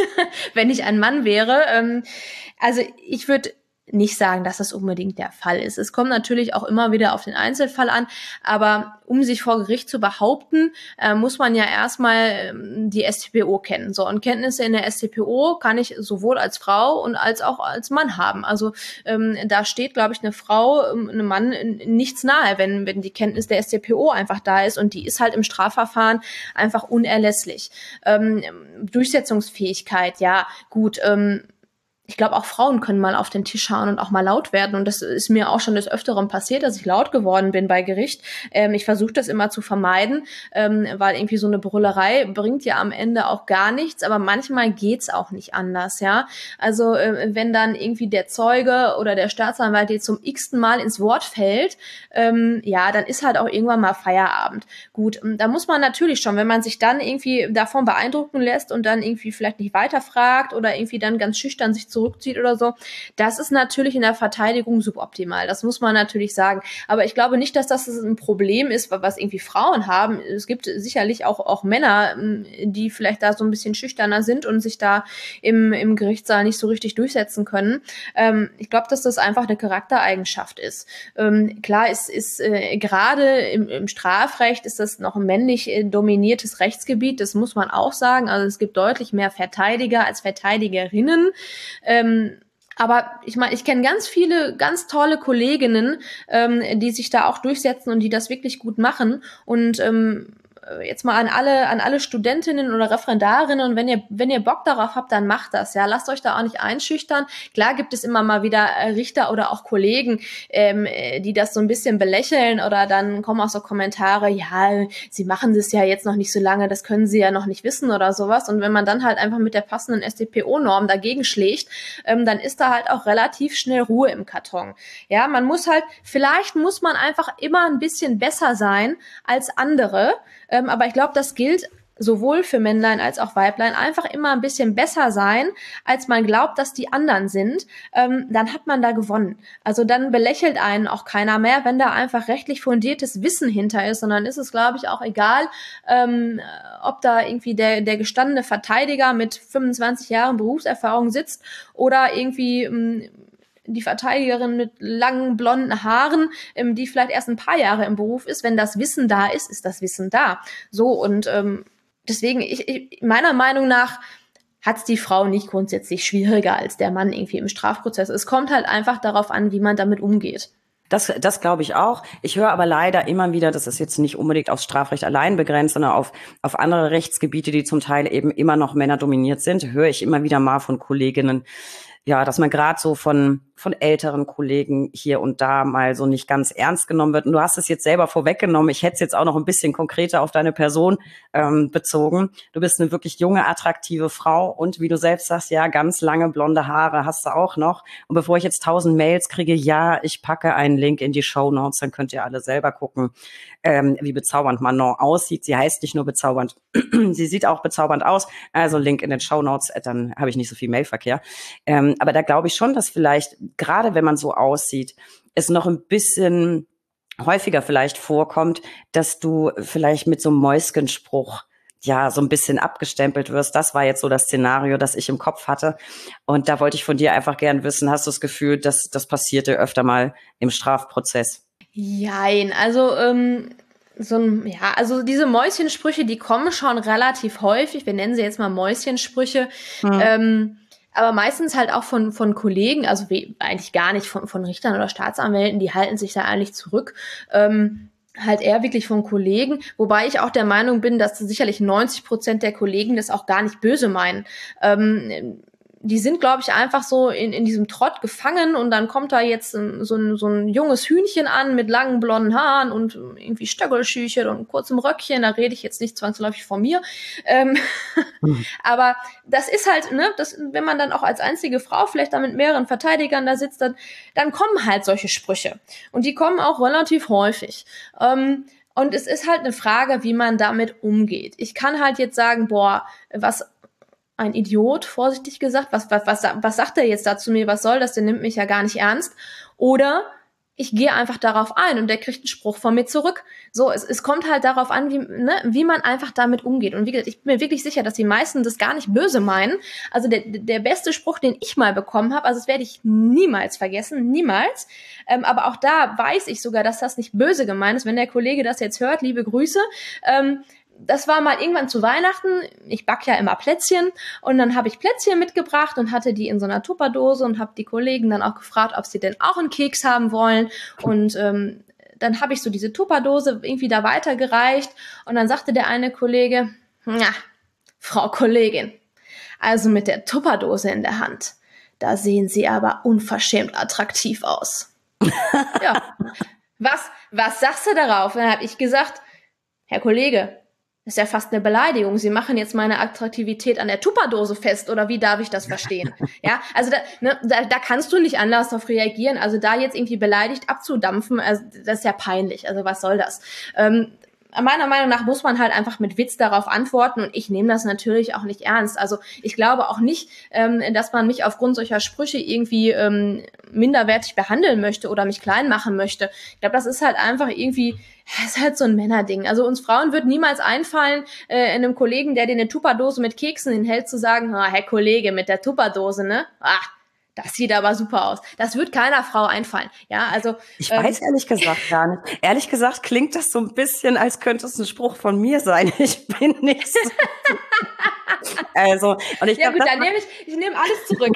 wenn ich ein Mann wäre. Also ich würde nicht sagen, dass das unbedingt der Fall ist. Es kommt natürlich auch immer wieder auf den Einzelfall an, aber um sich vor Gericht zu behaupten, äh, muss man ja erstmal ähm, die S t P O kennen. So, und Kenntnisse in der S t P O kann ich sowohl als Frau und als auch als Mann haben. Also ähm, da steht, glaube ich, eine Frau, ähm, einem Mann nichts nahe, wenn wenn die Kenntnis der S t P O einfach da ist, und die ist halt im Strafverfahren einfach unerlässlich. Ähm, Durchsetzungsfähigkeit, ja, gut, ähm, ich glaube, auch Frauen können mal auf den Tisch hauen und auch mal laut werden. Und das ist mir auch schon des Öfteren passiert, dass ich laut geworden bin bei Gericht. Ähm, ich versuche das immer zu vermeiden, ähm, weil irgendwie so eine Brüllerei bringt ja am Ende auch gar nichts. Aber manchmal geht's auch nicht anders, ja. Also äh, wenn dann irgendwie der Zeuge oder der Staatsanwalt jetzt zum x-ten Mal ins Wort fällt, ähm, ja, dann ist halt auch irgendwann mal Feierabend. Gut, da muss man natürlich schon, wenn man sich dann irgendwie davon beeindrucken lässt und dann irgendwie vielleicht nicht weiterfragt oder irgendwie dann ganz schüchtern sich zurückzieht oder so, das ist natürlich in der Verteidigung suboptimal. Das muss man natürlich sagen. Aber ich glaube nicht, dass das ein Problem ist, was irgendwie Frauen haben. Es gibt sicherlich auch, auch Männer, die vielleicht da so ein bisschen schüchterner sind und sich da im, im Gerichtssaal nicht so richtig durchsetzen können. Ähm, ich glaube, dass das einfach eine Charaktereigenschaft ist. Ähm, klar ist, ist äh, gerade im, im Strafrecht ist das noch ein männlich äh, dominiertes Rechtsgebiet. Das muss man auch sagen. Also es gibt deutlich mehr Verteidiger als Verteidigerinnen. Ähm, aber ich meine, ich kenne ganz viele ganz tolle Kolleginnen, ähm, die sich da auch durchsetzen und die das wirklich gut machen. Und ähm, jetzt mal an alle an alle Studentinnen oder Referendarinnen, und wenn ihr wenn ihr Bock darauf habt, dann macht das, ja, lasst euch da auch nicht einschüchtern. Klar gibt es immer mal wieder Richter oder auch Kollegen, ähm, die das so ein bisschen belächeln, oder dann kommen auch so Kommentare, ja, sie machen das ja jetzt noch nicht so lange, das können sie ja noch nicht wissen oder sowas. Und wenn man dann halt einfach mit der passenden S t p O-Norm dagegen schlägt, ähm, dann ist da halt auch relativ schnell Ruhe im Karton. Ja, man muss halt, vielleicht muss man einfach immer ein bisschen besser sein als andere. Ähm, aber ich glaube, das gilt sowohl für Männlein als auch Weiblein, einfach immer ein bisschen besser sein, als man glaubt, dass die anderen sind. Ähm, dann hat man da gewonnen. Also dann belächelt einen auch keiner mehr, wenn da einfach rechtlich fundiertes Wissen hinter ist. Und dann ist es, glaube ich, auch egal, ähm, ob da irgendwie der, der gestandene Verteidiger mit fünfundzwanzig Jahren Berufserfahrung sitzt oder irgendwie ähm, die Verteidigerin mit langen, blonden Haaren, ähm, die vielleicht erst ein paar Jahre im Beruf ist. Wenn das Wissen da ist, ist das Wissen da. So, und ähm, deswegen, ich, ich, meiner Meinung nach hat es die Frau nicht grundsätzlich schwieriger als der Mann irgendwie im Strafprozess. Es kommt halt einfach darauf an, wie man damit umgeht. Das, das glaube ich auch. Ich höre aber leider immer wieder, das ist jetzt nicht unbedingt aufs Strafrecht allein begrenzt, sondern auf, auf andere Rechtsgebiete, die zum Teil eben immer noch männerdominiert sind, höre ich immer wieder mal von Kolleginnen, ja, dass man gerade so von von älteren Kollegen hier und da mal so nicht ganz ernst genommen wird. Und du hast es jetzt selber vorweggenommen. Ich hätte es jetzt auch noch ein bisschen konkreter auf deine Person ähm, bezogen. Du bist eine wirklich junge, attraktive Frau und wie du selbst sagst, ja, ganz lange blonde Haare hast du auch noch. Und bevor ich jetzt tausend Mails kriege, ja, ich packe einen Link in die Shownotes, dann könnt ihr alle selber gucken, ähm, wie bezaubernd Manon aussieht. Sie heißt nicht nur bezaubernd, sie sieht auch bezaubernd aus. Also Link in den Shownotes, dann habe ich nicht so viel Mailverkehr. Ähm, aber da glaube ich schon, dass vielleicht gerade wenn man so aussieht, es noch ein bisschen häufiger vielleicht vorkommt, dass du vielleicht mit so einem Mäuskenspruch ja so ein bisschen abgestempelt wirst. Das war jetzt so das Szenario, das ich im Kopf hatte. Und da wollte ich von dir einfach gern wissen, hast du das Gefühl, dass das passierte öfter mal im Strafprozess? Jein, also ähm so ein, ja, also diese Mäuschensprüche, die kommen schon relativ häufig. Wir nennen sie jetzt mal Mäuschensprüche. Hm. Ähm, aber meistens halt auch von von Kollegen, also wie, eigentlich gar nicht von von Richtern oder Staatsanwälten, die halten sich da eigentlich zurück. Ähm, halt eher wirklich von Kollegen, wobei ich auch der Meinung bin, dass sicherlich neunzig Prozent der Kollegen das auch gar nicht böse meinen. Ähm, die sind, glaube ich, einfach so in, in diesem Trott gefangen, und dann kommt da jetzt so ein, so ein junges Hühnchen an mit langen blonden Haaren und irgendwie Stöckelschüchen und kurzem Röckchen, da rede ich jetzt nicht zwangsläufig von mir. Ähm, mhm. Aber das ist halt, ne, das, wenn man dann auch als einzige Frau vielleicht da mit mehreren Verteidigern da sitzt, dann, dann kommen halt solche Sprüche. Und die kommen auch relativ häufig. Ähm, und es ist halt eine Frage, wie man damit umgeht. Ich kann halt jetzt sagen, boah, was ein Idiot, vorsichtig gesagt, was, was, was, was sagt er jetzt da zu mir, was soll das, der nimmt mich ja gar nicht ernst. Oder ich gehe einfach darauf ein und der kriegt einen Spruch von mir zurück. So, es, es kommt halt darauf an, wie, ne, wie man einfach damit umgeht. Und wie gesagt, ich bin mir wirklich sicher, dass die meisten das gar nicht böse meinen. Also der, der beste Spruch, den ich mal bekommen habe, also das werde ich niemals vergessen, niemals. Ähm, aber auch da weiß ich sogar, dass das nicht böse gemeint ist. Wenn der Kollege das jetzt hört, liebe Grüße, ähm, das war mal irgendwann zu Weihnachten, ich backe ja immer Plätzchen, und dann habe ich Plätzchen mitgebracht und hatte die in so einer Tupperdose und habe die Kollegen dann auch gefragt, ob sie denn auch einen Keks haben wollen, und ähm, dann habe ich so diese Tupperdose irgendwie da weitergereicht, und dann sagte der eine Kollege, ja, Frau Kollegin, also mit der Tupperdose in der Hand, da sehen Sie aber unverschämt attraktiv aus. Ja, was, was sagst du darauf? Und dann habe ich gesagt, Herr Kollege, das ist ja fast eine Beleidigung. Sie machen jetzt meine Attraktivität an der Tupperdose fest, oder wie darf ich das verstehen? Ja, also da, ne, da, da kannst du nicht anders darauf reagieren. Also da jetzt irgendwie beleidigt abzudampfen, also das ist ja peinlich. Also was soll das? Ähm, meiner Meinung nach muss man halt einfach mit Witz darauf antworten, und ich nehme das natürlich auch nicht ernst. Also ich glaube auch nicht, ähm, dass man mich aufgrund solcher Sprüche irgendwie ähm, minderwertig behandeln möchte oder mich klein machen möchte. Ich glaube, das ist halt einfach irgendwie, das ist halt so ein Männerding. Also uns Frauen wird niemals einfallen, äh, einem Kollegen, der dir eine Tupperdose mit Keksen hinhält, zu sagen, ah, Herr Kollege, mit der Tupperdose, ne? Ah, das sieht aber super aus. Das wird keiner Frau einfallen. Ja, also ich ähm, weiß ehrlich gesagt gar nicht. Ehrlich gesagt klingt das so ein bisschen, als könnte es ein Spruch von mir sein. Ich bin nicht so. Also, und ich ja glaub, gut, das dann nehme ich, ich nehme alles zurück.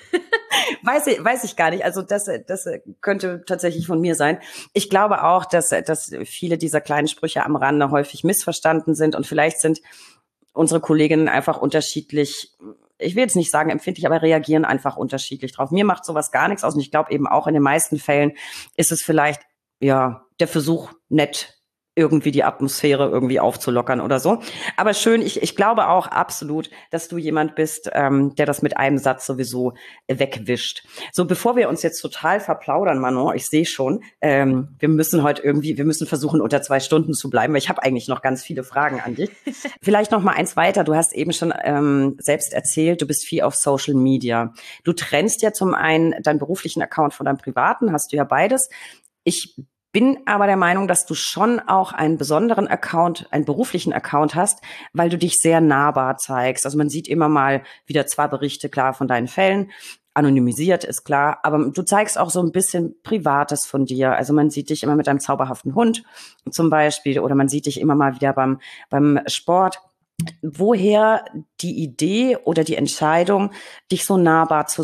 Weiß ich, weiß ich gar nicht. Also das, das könnte tatsächlich von mir sein. Ich glaube auch, dass, dass viele dieser kleinen Sprüche am Rande häufig missverstanden sind, und vielleicht sind unsere Kolleginnen einfach unterschiedlich, ich will jetzt nicht sagen empfindlich, aber reagieren einfach unterschiedlich drauf. Mir macht sowas gar nichts aus, und ich glaube eben auch in den meisten Fällen ist es vielleicht, ja, der Versuch, nett irgendwie die Atmosphäre irgendwie aufzulockern oder so. Aber schön, ich, ich glaube auch absolut, dass du jemand bist, ähm, der das mit einem Satz sowieso wegwischt. So, bevor wir uns jetzt total verplaudern, Manon, ich sehe schon, ähm, wir müssen heute irgendwie, wir müssen versuchen, unter zwei Stunden zu bleiben, weil ich habe eigentlich noch ganz viele Fragen an dich. Vielleicht noch mal eins weiter. Du hast eben schon ähm, selbst erzählt, du bist viel auf Social Media. Du trennst ja zum einen deinen beruflichen Account von deinem privaten, hast du ja beides. Ich bin aber der Meinung, dass du schon auch einen besonderen Account, einen beruflichen Account hast, weil du dich sehr nahbar zeigst. Also man sieht immer mal wieder zwar Berichte, klar, von deinen Fällen, anonymisiert, ist klar, aber du zeigst auch so ein bisschen Privates von dir. Also man sieht dich immer mit einem zauberhaften Hund zum Beispiel, oder man sieht dich immer mal wieder beim, beim Sport. Woher die Idee oder die Entscheidung, dich so nahbar zu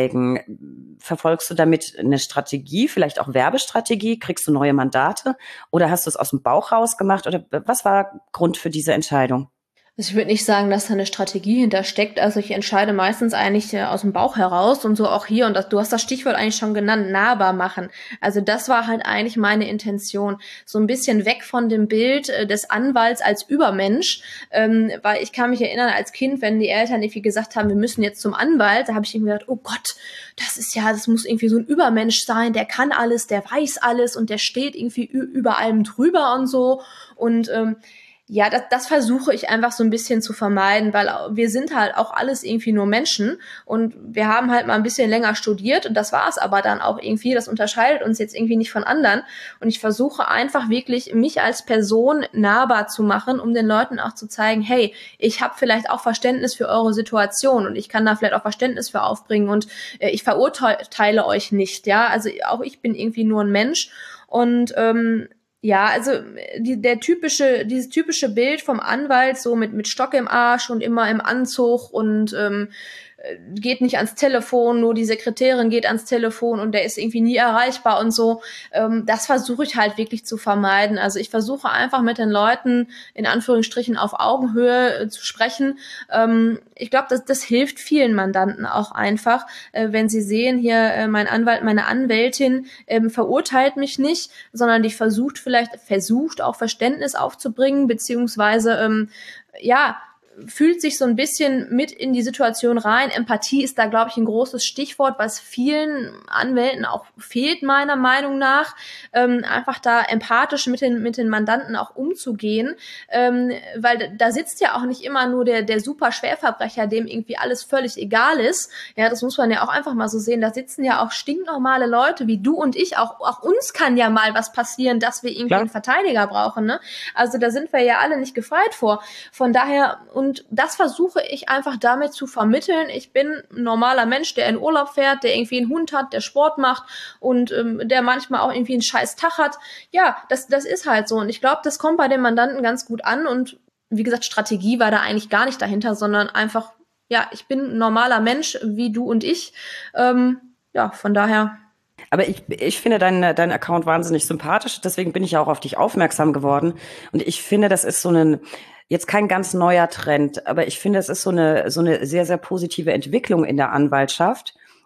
zeigen? Verfolgst du damit eine Strategie, vielleicht auch Werbestrategie? Kriegst du neue Mandate? Oder hast du es aus dem Bauch raus gemacht? Oder was war Grund für diese Entscheidung? Also ich würde nicht sagen, dass da eine Strategie hintersteckt. Also ich entscheide meistens eigentlich äh, aus dem Bauch heraus, und so auch hier. Und das, du hast das Stichwort eigentlich schon genannt, nahbar machen. Also das war halt eigentlich meine Intention. So ein bisschen weg von dem Bild äh, des Anwalts als Übermensch. Ähm, weil ich kann mich erinnern, als Kind, wenn die Eltern irgendwie gesagt haben, wir müssen jetzt zum Anwalt, da habe ich irgendwie gedacht, oh Gott, das ist ja, das muss irgendwie so ein Übermensch sein, der kann alles, der weiß alles und der steht irgendwie über allem drüber und so. Und ähm, ja, das, das versuche ich einfach so ein bisschen zu vermeiden, weil wir sind halt auch alles irgendwie nur Menschen, und wir haben halt mal ein bisschen länger studiert, und das war es aber dann auch irgendwie. Das unterscheidet uns jetzt irgendwie nicht von anderen, und ich versuche einfach wirklich, mich als Person nahbar zu machen, um den Leuten auch zu zeigen, hey, ich habe vielleicht auch Verständnis für eure Situation, und ich kann da vielleicht auch Verständnis für aufbringen, und äh, ich verurteile euch nicht, ja, also auch ich bin irgendwie nur ein Mensch. Und ähm, ja, also die, der typische, dieses typische Bild vom Anwalt, so mit mit Stock im Arsch und immer im Anzug und ähm, geht nicht ans Telefon, nur die Sekretärin geht ans Telefon und der ist irgendwie nie erreichbar und so. Ähm, das versuche ich halt wirklich zu vermeiden. Also ich versuche einfach mit den Leuten in Anführungsstrichen auf Augenhöhe äh, zu sprechen. Ähm, ich glaube, das, das hilft vielen Mandanten auch einfach, äh, wenn sie sehen, hier äh, mein Anwalt, meine Anwältin ähm, verurteilt mich nicht, sondern die versucht vielleicht, versucht auch Verständnis aufzubringen, beziehungsweise ähm, ja, fühlt sich so ein bisschen mit in die Situation rein. Empathie ist da, glaube ich, ein großes Stichwort, was vielen Anwälten auch fehlt, meiner Meinung nach. Ähm, einfach da empathisch mit den, mit den Mandanten auch umzugehen, ähm, weil da sitzt ja auch nicht immer nur der, der super Schwerverbrecher, dem irgendwie alles völlig egal ist. Ja, das muss man ja auch einfach mal so sehen. Da sitzen ja auch stinknormale Leute wie du und ich. Auch, auch uns kann ja mal was passieren, dass wir irgendwie Klar. einen Verteidiger brauchen, ne? Also da sind wir ja alle nicht gefeit vor. Von daher, und das versuche ich einfach damit zu vermitteln. Ich bin ein normaler Mensch, der in Urlaub fährt, der irgendwie einen Hund hat, der Sport macht und ähm, der manchmal auch irgendwie einen scheiß Tag hat. Ja, das, das ist halt so. Und ich glaube, das kommt bei den Mandanten ganz gut an. Und wie gesagt, Strategie war da eigentlich gar nicht dahinter, sondern einfach, ja, ich bin ein normaler Mensch wie du und ich. Ähm, ja, von daher... Aber ich, ich finde deinen dein Account wahnsinnig sympathisch. Deswegen bin ich ja auch auf dich aufmerksam geworden. Und ich finde, das ist so ein... Jetzt kein ganz neuer Trend, aber ich finde, es ist so eine, so eine sehr, sehr positive Entwicklung in der Anwaltschaft,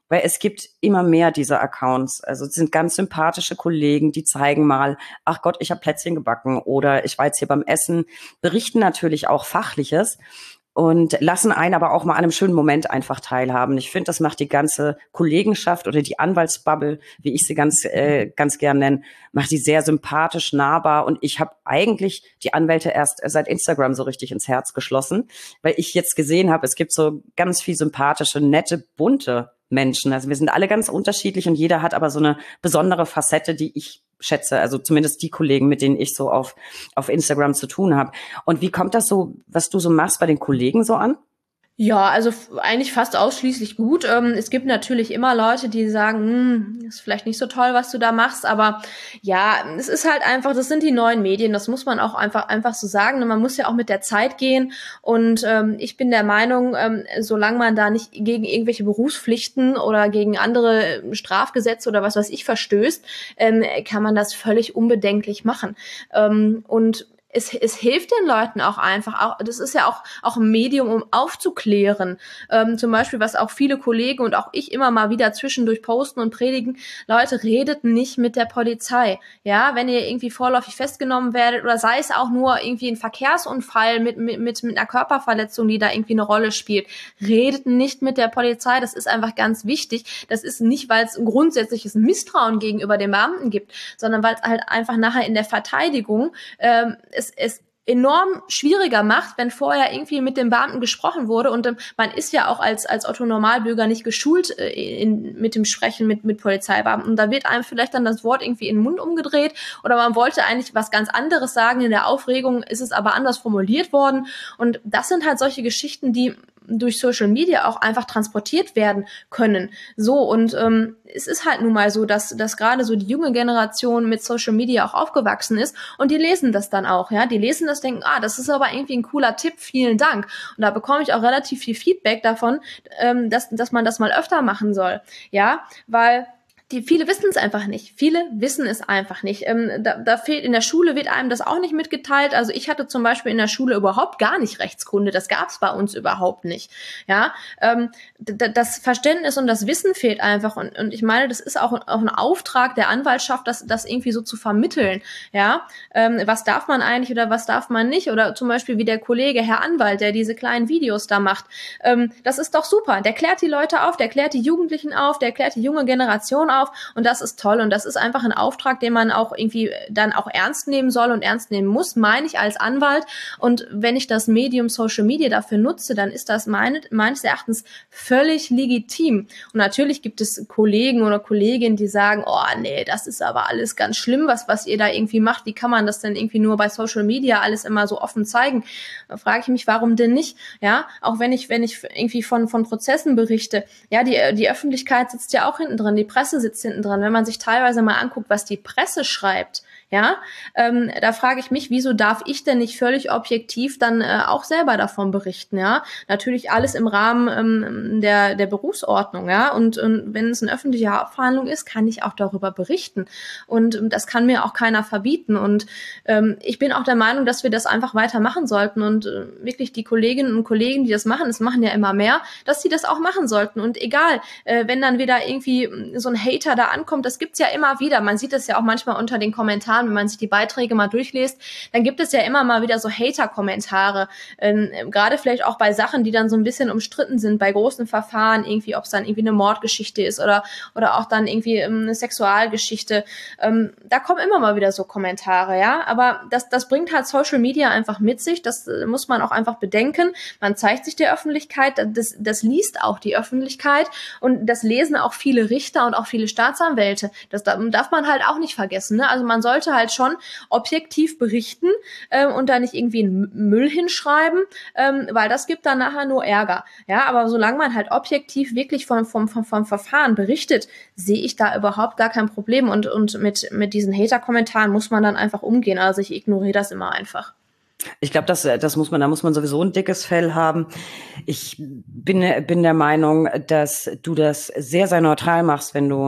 Weil es gibt immer mehr dieser Accounts. Also es sind ganz sympathische Kollegen, die zeigen mal, ach Gott, ich habe Plätzchen gebacken oder ich war jetzt hier beim Essen, berichten natürlich auch Fachliches und lassen einen aber auch mal an einem schönen Moment einfach teilhaben. Ich finde, das macht die ganze Kollegenschaft oder die Anwaltsbubble, wie ich sie ganz äh, ganz gern nenne, macht die sehr sympathisch, nahbar. Und ich habe eigentlich die Anwälte erst seit Instagram so richtig ins Herz geschlossen, weil ich jetzt gesehen habe, es gibt so ganz viel sympathische, nette, bunte Menschen. Also wir sind alle ganz unterschiedlich und jeder hat aber so eine besondere Facette, die ich schätze. Also zumindest die Kollegen, mit denen ich so auf, auf Instagram zu tun habe. Und wie kommt das so, was du so machst, bei den Kollegen so an? Ja, also f- eigentlich fast ausschließlich gut. Ähm, es gibt natürlich immer Leute, die sagen, hm, ist vielleicht nicht so toll, was du da machst, aber ja, es ist halt einfach, das sind die neuen Medien, das muss man auch einfach einfach so sagen. Und man muss ja auch mit der Zeit gehen. Und ähm, ich bin der Meinung, ähm, solange man da nicht gegen irgendwelche Berufspflichten oder gegen andere ähm, Strafgesetze oder was weiß ich verstößt, ähm, kann man das völlig unbedenklich machen. Ähm, und Es, es hilft den Leuten auch einfach, auch, das ist ja auch, auch ein Medium, um aufzuklären. Ähm, zum Beispiel, was auch viele Kollegen und auch ich immer mal wieder zwischendurch posten und predigen, Leute, redet nicht mit der Polizei. Ja, wenn ihr irgendwie vorläufig festgenommen werdet oder sei es auch nur irgendwie ein Verkehrsunfall mit, mit, mit, mit einer Körperverletzung, die da irgendwie eine Rolle spielt, redet nicht mit der Polizei. Das ist einfach ganz wichtig. Das ist nicht, weil es ein grundsätzliches Misstrauen gegenüber den Beamten gibt, sondern weil es halt einfach nachher in der Verteidigung ähm, es es enorm schwieriger macht, wenn vorher irgendwie mit dem Beamten gesprochen wurde und ähm, man ist ja auch als als Otto Normalbürger nicht geschult äh, in, mit dem Sprechen mit mit Polizeibeamten und da wird einem vielleicht dann das Wort irgendwie in den Mund umgedreht oder man wollte eigentlich was ganz anderes sagen, in der Aufregung ist es aber anders formuliert worden und das sind halt solche Geschichten, die durch Social Media auch einfach transportiert werden können. So, und ähm, es ist halt nun mal so, dass, dass gerade so die junge Generation mit Social Media auch aufgewachsen ist und die lesen das dann auch, ja. Die lesen das, denken, ah, das ist aber irgendwie ein cooler Tipp, vielen Dank. Und da bekomme ich auch relativ viel Feedback davon, ähm, dass, dass man das mal öfter machen soll, ja, weil die viele wissen es einfach nicht. Viele wissen es einfach nicht. Ähm, da, da fehlt in der Schule wird einem das auch nicht mitgeteilt. Also ich hatte zum Beispiel in der Schule überhaupt gar nicht Rechtskunde. Das gab es bei uns überhaupt nicht. Ja, ähm, d- das Verständnis und das Wissen fehlt einfach. Und, und ich meine, das ist auch, auch ein Auftrag der Anwaltschaft, das, das irgendwie so zu vermitteln. Ja, ähm, was darf man eigentlich oder was darf man nicht? Oder zum Beispiel wie der Kollege Herr Anwalt, der diese kleinen Videos da macht. Ähm, das ist doch super. Der klärt die Leute auf, der klärt die Jugendlichen auf, der klärt die junge Generation auf. Auf und das ist toll und das ist einfach ein Auftrag, den man auch irgendwie dann auch ernst nehmen soll und ernst nehmen muss, meine ich als Anwalt und wenn ich das Medium Social Media dafür nutze, dann ist das meine, meines Erachtens völlig legitim und natürlich gibt es Kollegen oder Kolleginnen, die sagen, oh nee, das ist aber alles ganz schlimm, was, was ihr da irgendwie macht, wie kann man das denn irgendwie nur bei Social Media alles immer so offen zeigen, da frage ich mich, warum denn nicht, ja, auch wenn ich, wenn ich irgendwie von, von Prozessen berichte, ja, die, die Öffentlichkeit sitzt ja auch hinten drin, die Presse sitzt hinten dran. Wenn man sich teilweise mal anguckt, was die Presse schreibt, ja, ähm, da frage ich mich, wieso darf ich denn nicht völlig objektiv dann äh, auch selber davon berichten, ja? Natürlich alles im Rahmen ähm, der der Berufsordnung, ja. Und, und wenn es eine öffentliche Hauptverhandlung ist, kann ich auch darüber berichten. Und ähm, das kann mir auch keiner verbieten. Und ähm, ich bin auch der Meinung, dass wir das einfach weiter machen sollten. Und äh, wirklich die Kolleginnen und Kollegen, die das machen, es machen ja immer mehr, dass sie das auch machen sollten. Und egal, äh, wenn dann wieder irgendwie so ein Hater da ankommt, das gibt's ja immer wieder. Man sieht es ja auch manchmal unter den Kommentaren, wenn man sich die Beiträge mal durchliest, dann gibt es ja immer mal wieder so Hater-Kommentare, ähm, gerade vielleicht auch bei Sachen, die dann so ein bisschen umstritten sind, bei großen Verfahren, irgendwie, ob es dann irgendwie eine Mordgeschichte ist oder oder auch dann irgendwie ähm, eine Sexualgeschichte. Ähm, da kommen immer mal wieder so Kommentare, ja, aber das das bringt halt Social Media einfach mit sich, das äh, muss man auch einfach bedenken. Man zeigt sich der Öffentlichkeit, das, das liest auch die Öffentlichkeit und das lesen auch viele Richter und auch viele Staatsanwälte. Das darf man halt auch nicht vergessen, ne? Also man sollte halt schon objektiv berichten ähm, und da nicht irgendwie einen Müll hinschreiben, ähm, weil das gibt dann nachher nur Ärger. Ja, aber solange man halt objektiv wirklich vom, vom, vom, vom Verfahren berichtet, sehe ich da überhaupt gar kein Problem und, und mit, mit diesen Hater-Kommentaren muss man dann einfach umgehen. Also ich ignoriere das immer einfach. Ich glaube, das, das muss man, da muss man sowieso ein dickes Fell haben. Ich bin, bin der Meinung, dass du das sehr, sehr neutral machst, wenn du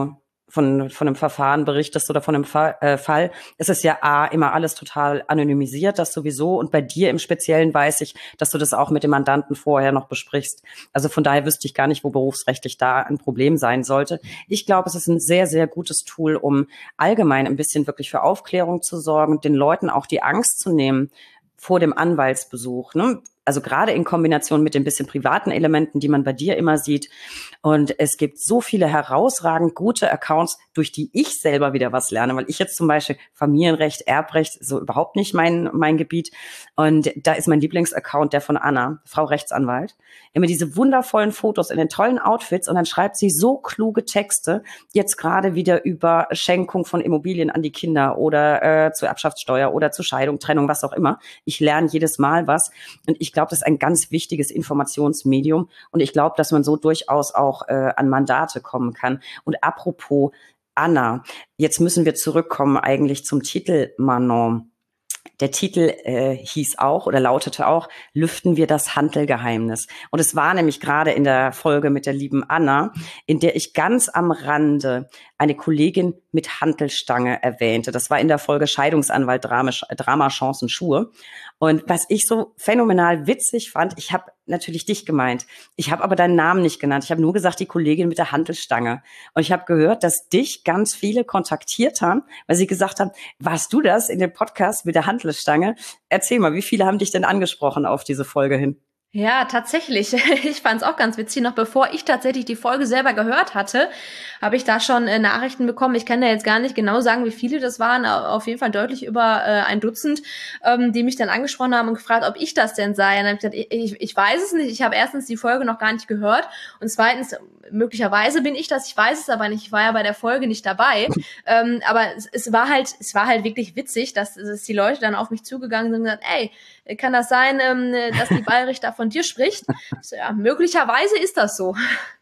von von einem Verfahren berichtest oder von einem Fall, äh, Fall, ist es ja A, immer alles total anonymisiert, das sowieso. Und bei dir im Speziellen weiß ich, dass du das auch mit dem Mandanten vorher noch besprichst. Also von daher wüsste ich gar nicht, wo berufsrechtlich da ein Problem sein sollte. Ich glaube, es ist ein sehr, sehr gutes Tool, um allgemein ein bisschen wirklich für Aufklärung zu sorgen, den Leuten auch die Angst zu nehmen vor dem Anwaltsbesuch, ne? Also gerade in Kombination mit den bisschen privaten Elementen, die man bei dir immer sieht. Und es gibt so viele herausragend gute Accounts, durch die ich selber wieder was lerne, weil ich jetzt zum Beispiel Familienrecht, Erbrecht, so überhaupt nicht mein, mein Gebiet. Und da ist mein Lieblingsaccount der von Anna, Frau Rechtsanwalt. Immer diese wundervollen Fotos in den tollen Outfits und dann schreibt sie so kluge Texte, jetzt gerade wieder über Schenkung von Immobilien an die Kinder oder äh, zur Erbschaftssteuer oder zur Scheidung, Trennung, was auch immer. Ich lerne jedes Mal was und ich glaube, das ist ein ganz wichtiges Informationsmedium und ich glaube, dass man so durchaus auch äh, an Mandate kommen kann. Und apropos Anna, jetzt müssen wir zurückkommen eigentlich zum Titel Manon. Der Titel äh, hieß auch oder lautete auch, lüften wir das Hantelgeheimnis. Und es war nämlich gerade in der Folge mit der lieben Anna, in der ich ganz am Rande eine Kollegin mit Hantelstange erwähnte. Das war in der Folge Scheidungsanwalt, Drama, Drama Chancen, Schuhe. Und was ich so phänomenal witzig fand, ich habe natürlich dich gemeint. Ich habe aber deinen Namen nicht genannt. Ich habe nur gesagt, die Kollegin mit der Hantelstange. Und ich habe gehört, dass dich ganz viele kontaktiert haben, weil sie gesagt haben, warst du das in dem Podcast mit der Hantelstange? Erzähl mal, wie viele haben dich denn angesprochen auf diese Folge hin? Ja, tatsächlich. Ich fand es auch ganz witzig. Noch bevor ich tatsächlich die Folge selber gehört hatte, habe ich da schon äh, Nachrichten bekommen. Ich kann da jetzt gar nicht genau sagen, wie viele das waren. Auf jeden Fall deutlich über äh, ein Dutzend, ähm, die mich dann angesprochen haben und gefragt, ob ich das denn sei. Und dann habe ich gesagt, ich, ich, ich weiß es nicht. Ich habe erstens die Folge noch gar nicht gehört und zweitens, möglicherweise bin ich das. Ich weiß es aber nicht. Ich war ja bei der Folge nicht dabei. ähm, aber es, es war halt, es war halt wirklich witzig, dass, dass die Leute dann auf mich zugegangen sind und gesagt, ey, kann das sein, ähm, dass die Bayerich da von dir spricht? So, ja, möglicherweise ist das so.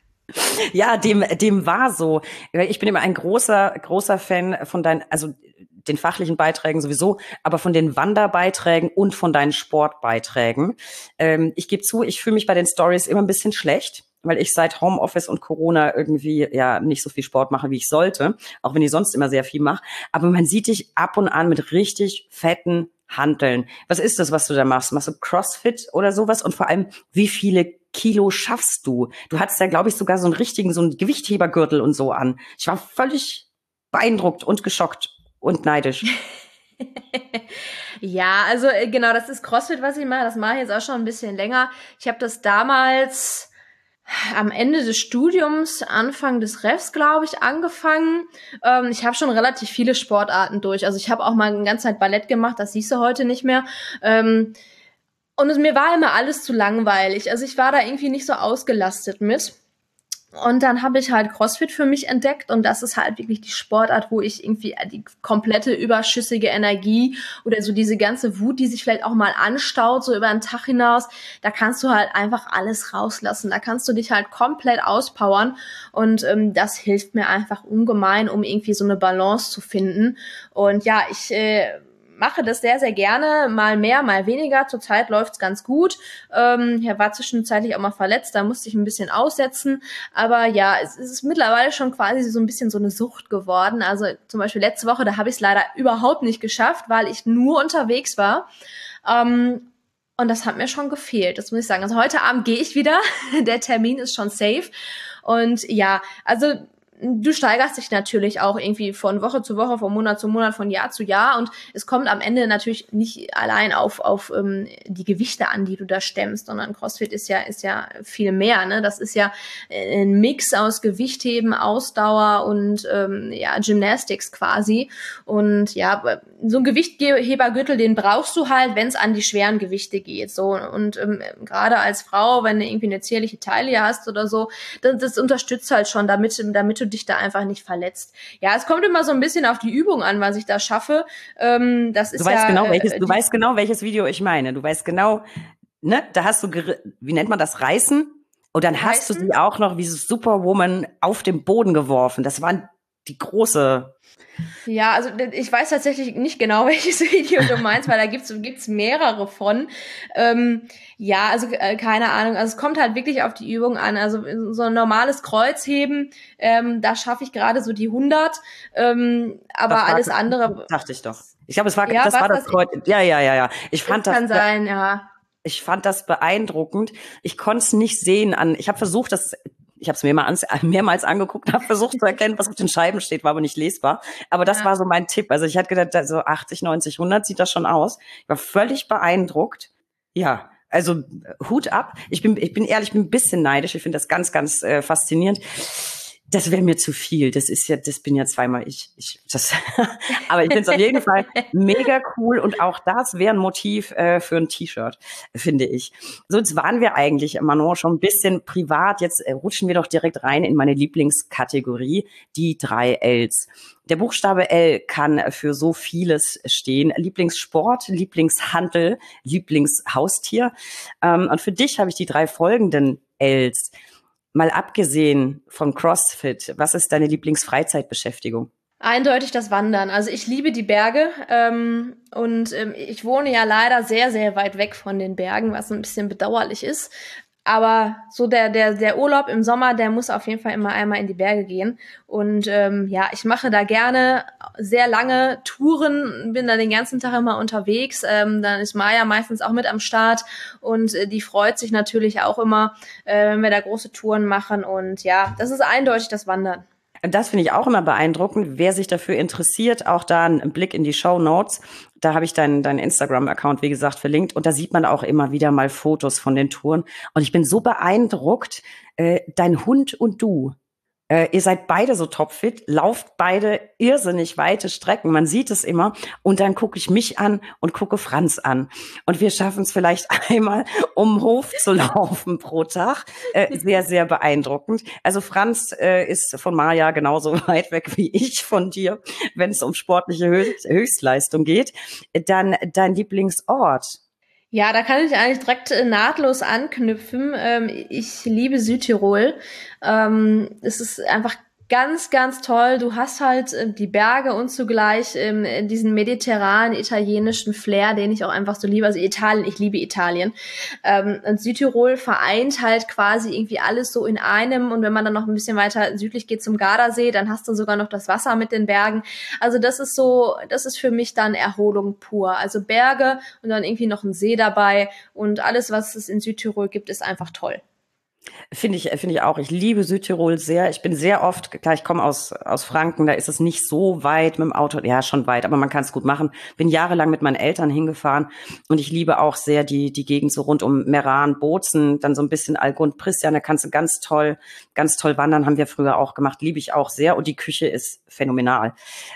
Ja, dem, dem war so. Ich bin immer ein großer, großer Fan von deinen, also den fachlichen Beiträgen sowieso, aber von den Wanderbeiträgen und von deinen Sportbeiträgen. Ähm, ich gebe zu, ich fühle mich bei den Stories immer ein bisschen schlecht, weil ich seit Homeoffice und Corona irgendwie ja nicht so viel Sport mache, wie ich sollte, auch wenn ich sonst immer sehr viel mache. Aber man sieht dich ab und an mit richtig fetten Hanteln. Was ist das, was du da machst? Machst du CrossFit oder sowas? Und vor allem, wie viele Kilo schaffst du? Du hattest ja, glaube ich, sogar so einen richtigen, so einen Gewichthebergürtel und so an. Ich war völlig beeindruckt und geschockt und neidisch. Ja, also genau, das ist CrossFit, was ich mache. Das mache ich jetzt auch schon ein bisschen länger. Ich habe das damals am Ende des Studiums, Anfang des Refs, glaube ich, angefangen. Ähm, ich habe schon relativ viele Sportarten durch. Also ich habe auch mal eine ganze Zeit Ballett gemacht, das siehst du heute nicht mehr. Ähm, und es, mir war immer alles zu langweilig. Also ich war da irgendwie nicht so ausgelastet mit. Und dann habe ich halt CrossFit für mich entdeckt und das ist halt wirklich die Sportart, wo ich irgendwie die komplette überschüssige Energie oder so diese ganze Wut, die sich vielleicht auch mal anstaut, so über den Tag hinaus, da kannst du halt einfach alles rauslassen. Da kannst du dich halt komplett auspowern und ähm, das hilft mir einfach ungemein, um irgendwie so eine Balance zu finden. Und ja, ich äh, mache das sehr, sehr gerne, mal mehr, mal weniger. Zurzeit läuft's ganz gut. Ähm, er war zwischenzeitlich auch mal verletzt, da musste ich ein bisschen aussetzen. Aber ja, es ist mittlerweile schon quasi so ein bisschen so eine Sucht geworden. Also zum Beispiel letzte Woche, da habe ich es leider überhaupt nicht geschafft, weil ich nur unterwegs war. Ähm, und das hat mir schon gefehlt, das muss ich sagen. Also heute Abend gehe ich wieder. Der Termin ist schon safe. Und ja, also du steigerst dich natürlich auch irgendwie von Woche zu Woche, von Monat zu Monat, von Jahr zu Jahr und es kommt am Ende natürlich nicht allein auf auf ähm, die Gewichte an, die du da stemmst, sondern CrossFit ist ja ist ja viel mehr, ne? Das ist ja ein Mix aus Gewichtheben, Ausdauer und ähm, ja Gymnastics quasi und ja, so ein Gewichthebergürtel, den brauchst du halt, wenn es an die schweren Gewichte geht, so und ähm, gerade als Frau, wenn du irgendwie eine zierliche Taille hast oder so, das, das unterstützt halt schon, damit damit du dich da einfach nicht verletzt. Ja, es kommt immer so ein bisschen auf die Übung an, was ich da schaffe. Ähm, das ist du weißt ja, genau, welches, äh, du weißt genau, welches Video ich meine. Du weißt genau, ne, da hast du, wie nennt man das, Reißen? Und dann hast reißen? Du sie auch noch wie so Superwoman auf den Boden geworfen. Das war ein die große. Ja, also ich weiß tatsächlich nicht genau, welches Video du meinst, weil da gibt's gibt's mehrere von. Ähm, ja, also äh, keine Ahnung. Also es kommt halt wirklich auf die Übung an. Also so ein normales Kreuzheben, ähm, da schaffe ich gerade so die hundert. Ähm, aber Das war, alles andere. dachte ich doch. Ich glaube, es war, Ja, das was war das das? Kreuz. Ja, ja, ja, ja. Ich fand Das das, kann sein, ja. ich fand das beeindruckend. Ich konnte es nicht sehen an. Ich habe versucht, das. Ich habe es mir mal ans, mehrmals angeguckt, habe versucht zu erkennen, was auf den Scheiben steht, war aber nicht lesbar. Aber das Ja. war so mein Tipp. Also ich hatte gedacht, so achtzig, neunzig, hundert sieht das schon aus. Ich war völlig beeindruckt. Ja, also Hut ab. Ich bin, ich bin ehrlich, ich bin ein bisschen neidisch. Ich finde das ganz, ganz äh, faszinierend. Das wäre mir zu viel. Das ist ja, das bin ja zweimal ich. ich das, aber ich finde es auf jeden Fall mega cool und auch das wäre ein Motiv äh, für ein T-Shirt, finde ich. So, jetzt waren wir eigentlich, Manon, schon ein bisschen privat. Jetzt äh, rutschen wir doch direkt rein in meine Lieblingskategorie, die drei Ls. Der Buchstabe L kann für so vieles stehen. Lieblingssport, Lieblingshandel, Lieblingshaustier. Ähm, und für dich habe ich die drei folgenden Ls. Mal abgesehen von CrossFit, was ist deine Lieblingsfreizeitbeschäftigung? Eindeutig das Wandern. Also ich liebe die Berge ähm, und ähm, ich wohne ja leider sehr, sehr weit weg von den Bergen, was ein bisschen bedauerlich ist. Aber so der der der Urlaub im Sommer, der muss auf jeden Fall immer einmal in die Berge gehen. Und ähm, ja, ich mache da gerne sehr lange Touren, bin da den ganzen Tag immer unterwegs. Ähm, dann ist Maja meistens auch mit am Start und äh, die freut sich natürlich auch immer, äh, wenn wir da große Touren machen. Und ja, das ist eindeutig das Wandern. Das finde ich auch immer beeindruckend. Wer sich dafür interessiert, auch da ein Blick in die Shownotes. Da habe ich deinen deinen Instagram-Account, wie gesagt, verlinkt. Und da sieht man auch immer wieder mal Fotos von den Touren. Und ich bin so beeindruckt, äh, dein Hund und du. Äh, ihr seid beide so topfit, lauft beide irrsinnig weite Strecken. Man sieht es immer. Und dann gucke ich mich an und gucke Franz an. Und wir schaffen es vielleicht einmal, um den Hof zu laufen pro Tag. Äh, sehr, sehr beeindruckend. Also Franz äh, ist von Maja genauso weit weg wie ich von dir, wenn es um sportliche Höchst Höchstleistung geht. Dann dein Lieblingsort. Ja, da kann ich eigentlich direkt äh, nahtlos anknüpfen. Ähm, ich liebe Südtirol. Ähm, es ist einfach ganz, ganz toll. Du hast halt äh, die Berge und zugleich ähm, diesen mediterranen italienischen Flair, den ich auch einfach so liebe. Also Italien, ich liebe Italien. Ähm, und Südtirol vereint halt quasi irgendwie alles so in einem. Und wenn man dann noch ein bisschen weiter südlich geht zum Gardasee, dann hast du sogar noch das Wasser mit den Bergen. Also das ist so, das ist für mich dann Erholung pur. Also Berge und dann irgendwie noch ein See dabei. Und alles, was es in Südtirol gibt, ist einfach toll. Finde ich, finde ich auch. Ich liebe Südtirol sehr. Ich bin sehr oft, klar, ich komme aus, aus Franken, da ist es nicht so weit mit dem Auto. Ja, schon weit, aber man kann es gut machen. Bin jahrelang mit meinen Eltern hingefahren und ich liebe auch sehr die, die Gegend so rund um Meran, Bozen, dann so ein bisschen Algund, Pristian, da kannst du ganz toll, ganz toll wandern, haben wir früher auch gemacht, liebe ich auch sehr und die Küche ist phänomenal.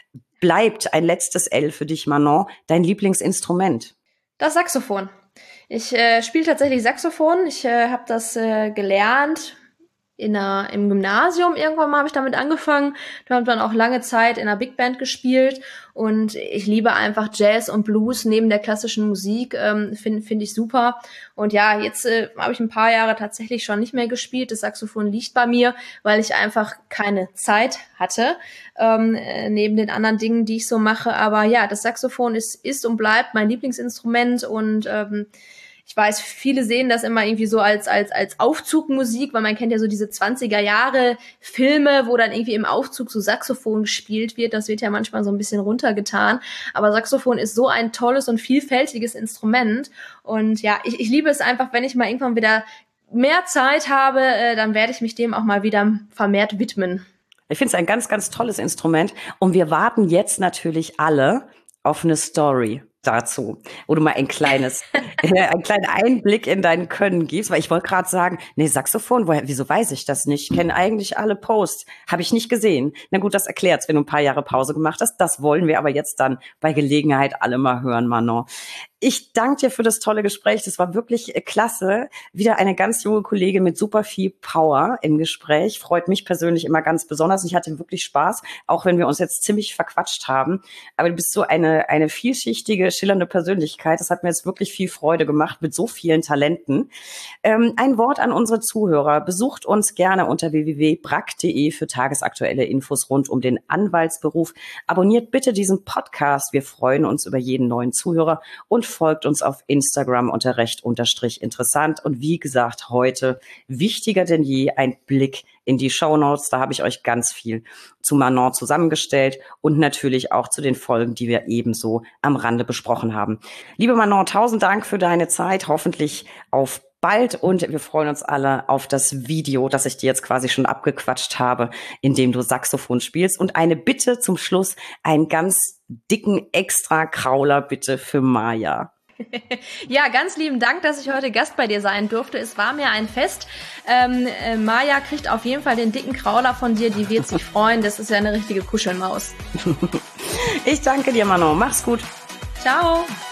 Bleibt ein letztes L für dich, Manon, dein Lieblingsinstrument? Das Saxophon. Ich äh, spiele tatsächlich Saxophon. Ich äh, habe das äh, gelernt in einer, im Gymnasium. Irgendwann mal habe ich damit angefangen. Da habe dann auch lange Zeit in einer Big Band gespielt. Und ich liebe einfach Jazz und Blues neben der klassischen Musik. Ähm, Finde find ich super. Und ja, jetzt äh, habe ich ein paar Jahre tatsächlich schon nicht mehr gespielt. Das Saxophon liegt bei mir, weil ich einfach keine Zeit hatte, ähm, äh, neben den anderen Dingen, die ich so mache. Aber ja, das Saxophon ist, ist und bleibt mein Lieblingsinstrument. Und ähm, ich weiß, viele sehen das immer irgendwie so als als als Aufzugmusik, weil man kennt ja so diese zwanziger Jahre Filme, wo dann irgendwie im Aufzug so Saxophon gespielt wird. Das wird ja manchmal so ein bisschen runtergetan. Aber Saxophon ist so ein tolles und vielfältiges Instrument. Und ja, ich, ich liebe es einfach, wenn ich mal irgendwann wieder mehr Zeit habe, äh, dann werde ich mich dem auch mal wieder vermehrt widmen. Ich finde es ein ganz, ganz tolles Instrument. Und wir warten jetzt natürlich alle auf eine Story dazu, wo du mal ein kleines, einen kleinen Einblick in dein Können gibst, weil ich wollte gerade sagen, nee, Saxophon, woher, wieso weiß ich das nicht? Ich kenne eigentlich alle Posts, habe ich nicht gesehen. Na gut, das erklärt's, wenn du ein paar Jahre Pause gemacht hast. Das wollen wir aber jetzt dann bei Gelegenheit alle mal hören, Manon. Ich danke dir für das tolle Gespräch. Das war wirklich klasse. Wieder eine ganz junge Kollegin mit super viel Power im Gespräch. Freut mich persönlich immer ganz besonders. Ich hatte wirklich Spaß, auch wenn wir uns jetzt ziemlich verquatscht haben. Aber du bist so eine, eine vielschichtige, schillernde Persönlichkeit. Das hat mir jetzt wirklich viel Freude gemacht mit so vielen Talenten. Ähm, ein Wort an unsere Zuhörer. Besucht uns gerne unter w w w punkt brack punkt de für tagesaktuelle Infos rund um den Anwaltsberuf. Abonniert bitte diesen Podcast. Wir freuen uns über jeden neuen Zuhörer und folgt uns auf Instagram unter recht unterstrich interessant. Und wie gesagt, heute wichtiger denn je ein Blick in die Shownotes. Da habe ich euch ganz viel zu Manon zusammengestellt und natürlich auch zu den Folgen, die wir ebenso am Rande besprochen haben. Liebe Manon, tausend Dank für deine Zeit. Hoffentlich auf bald und wir freuen uns alle auf das Video, das ich dir jetzt quasi schon abgequatscht habe, in dem du Saxophon spielst. Und eine Bitte zum Schluss, einen ganz dicken Extra-Krauler bitte für Maja. Ja, ganz lieben Dank, dass ich heute Gast bei dir sein durfte. Es war mir ein Fest. Ähm, äh, Maja kriegt auf jeden Fall den dicken Krauler von dir, die wird sich freuen. Das ist ja eine richtige Kuschelmaus. Ich danke dir, Manon. Mach's gut. Ciao.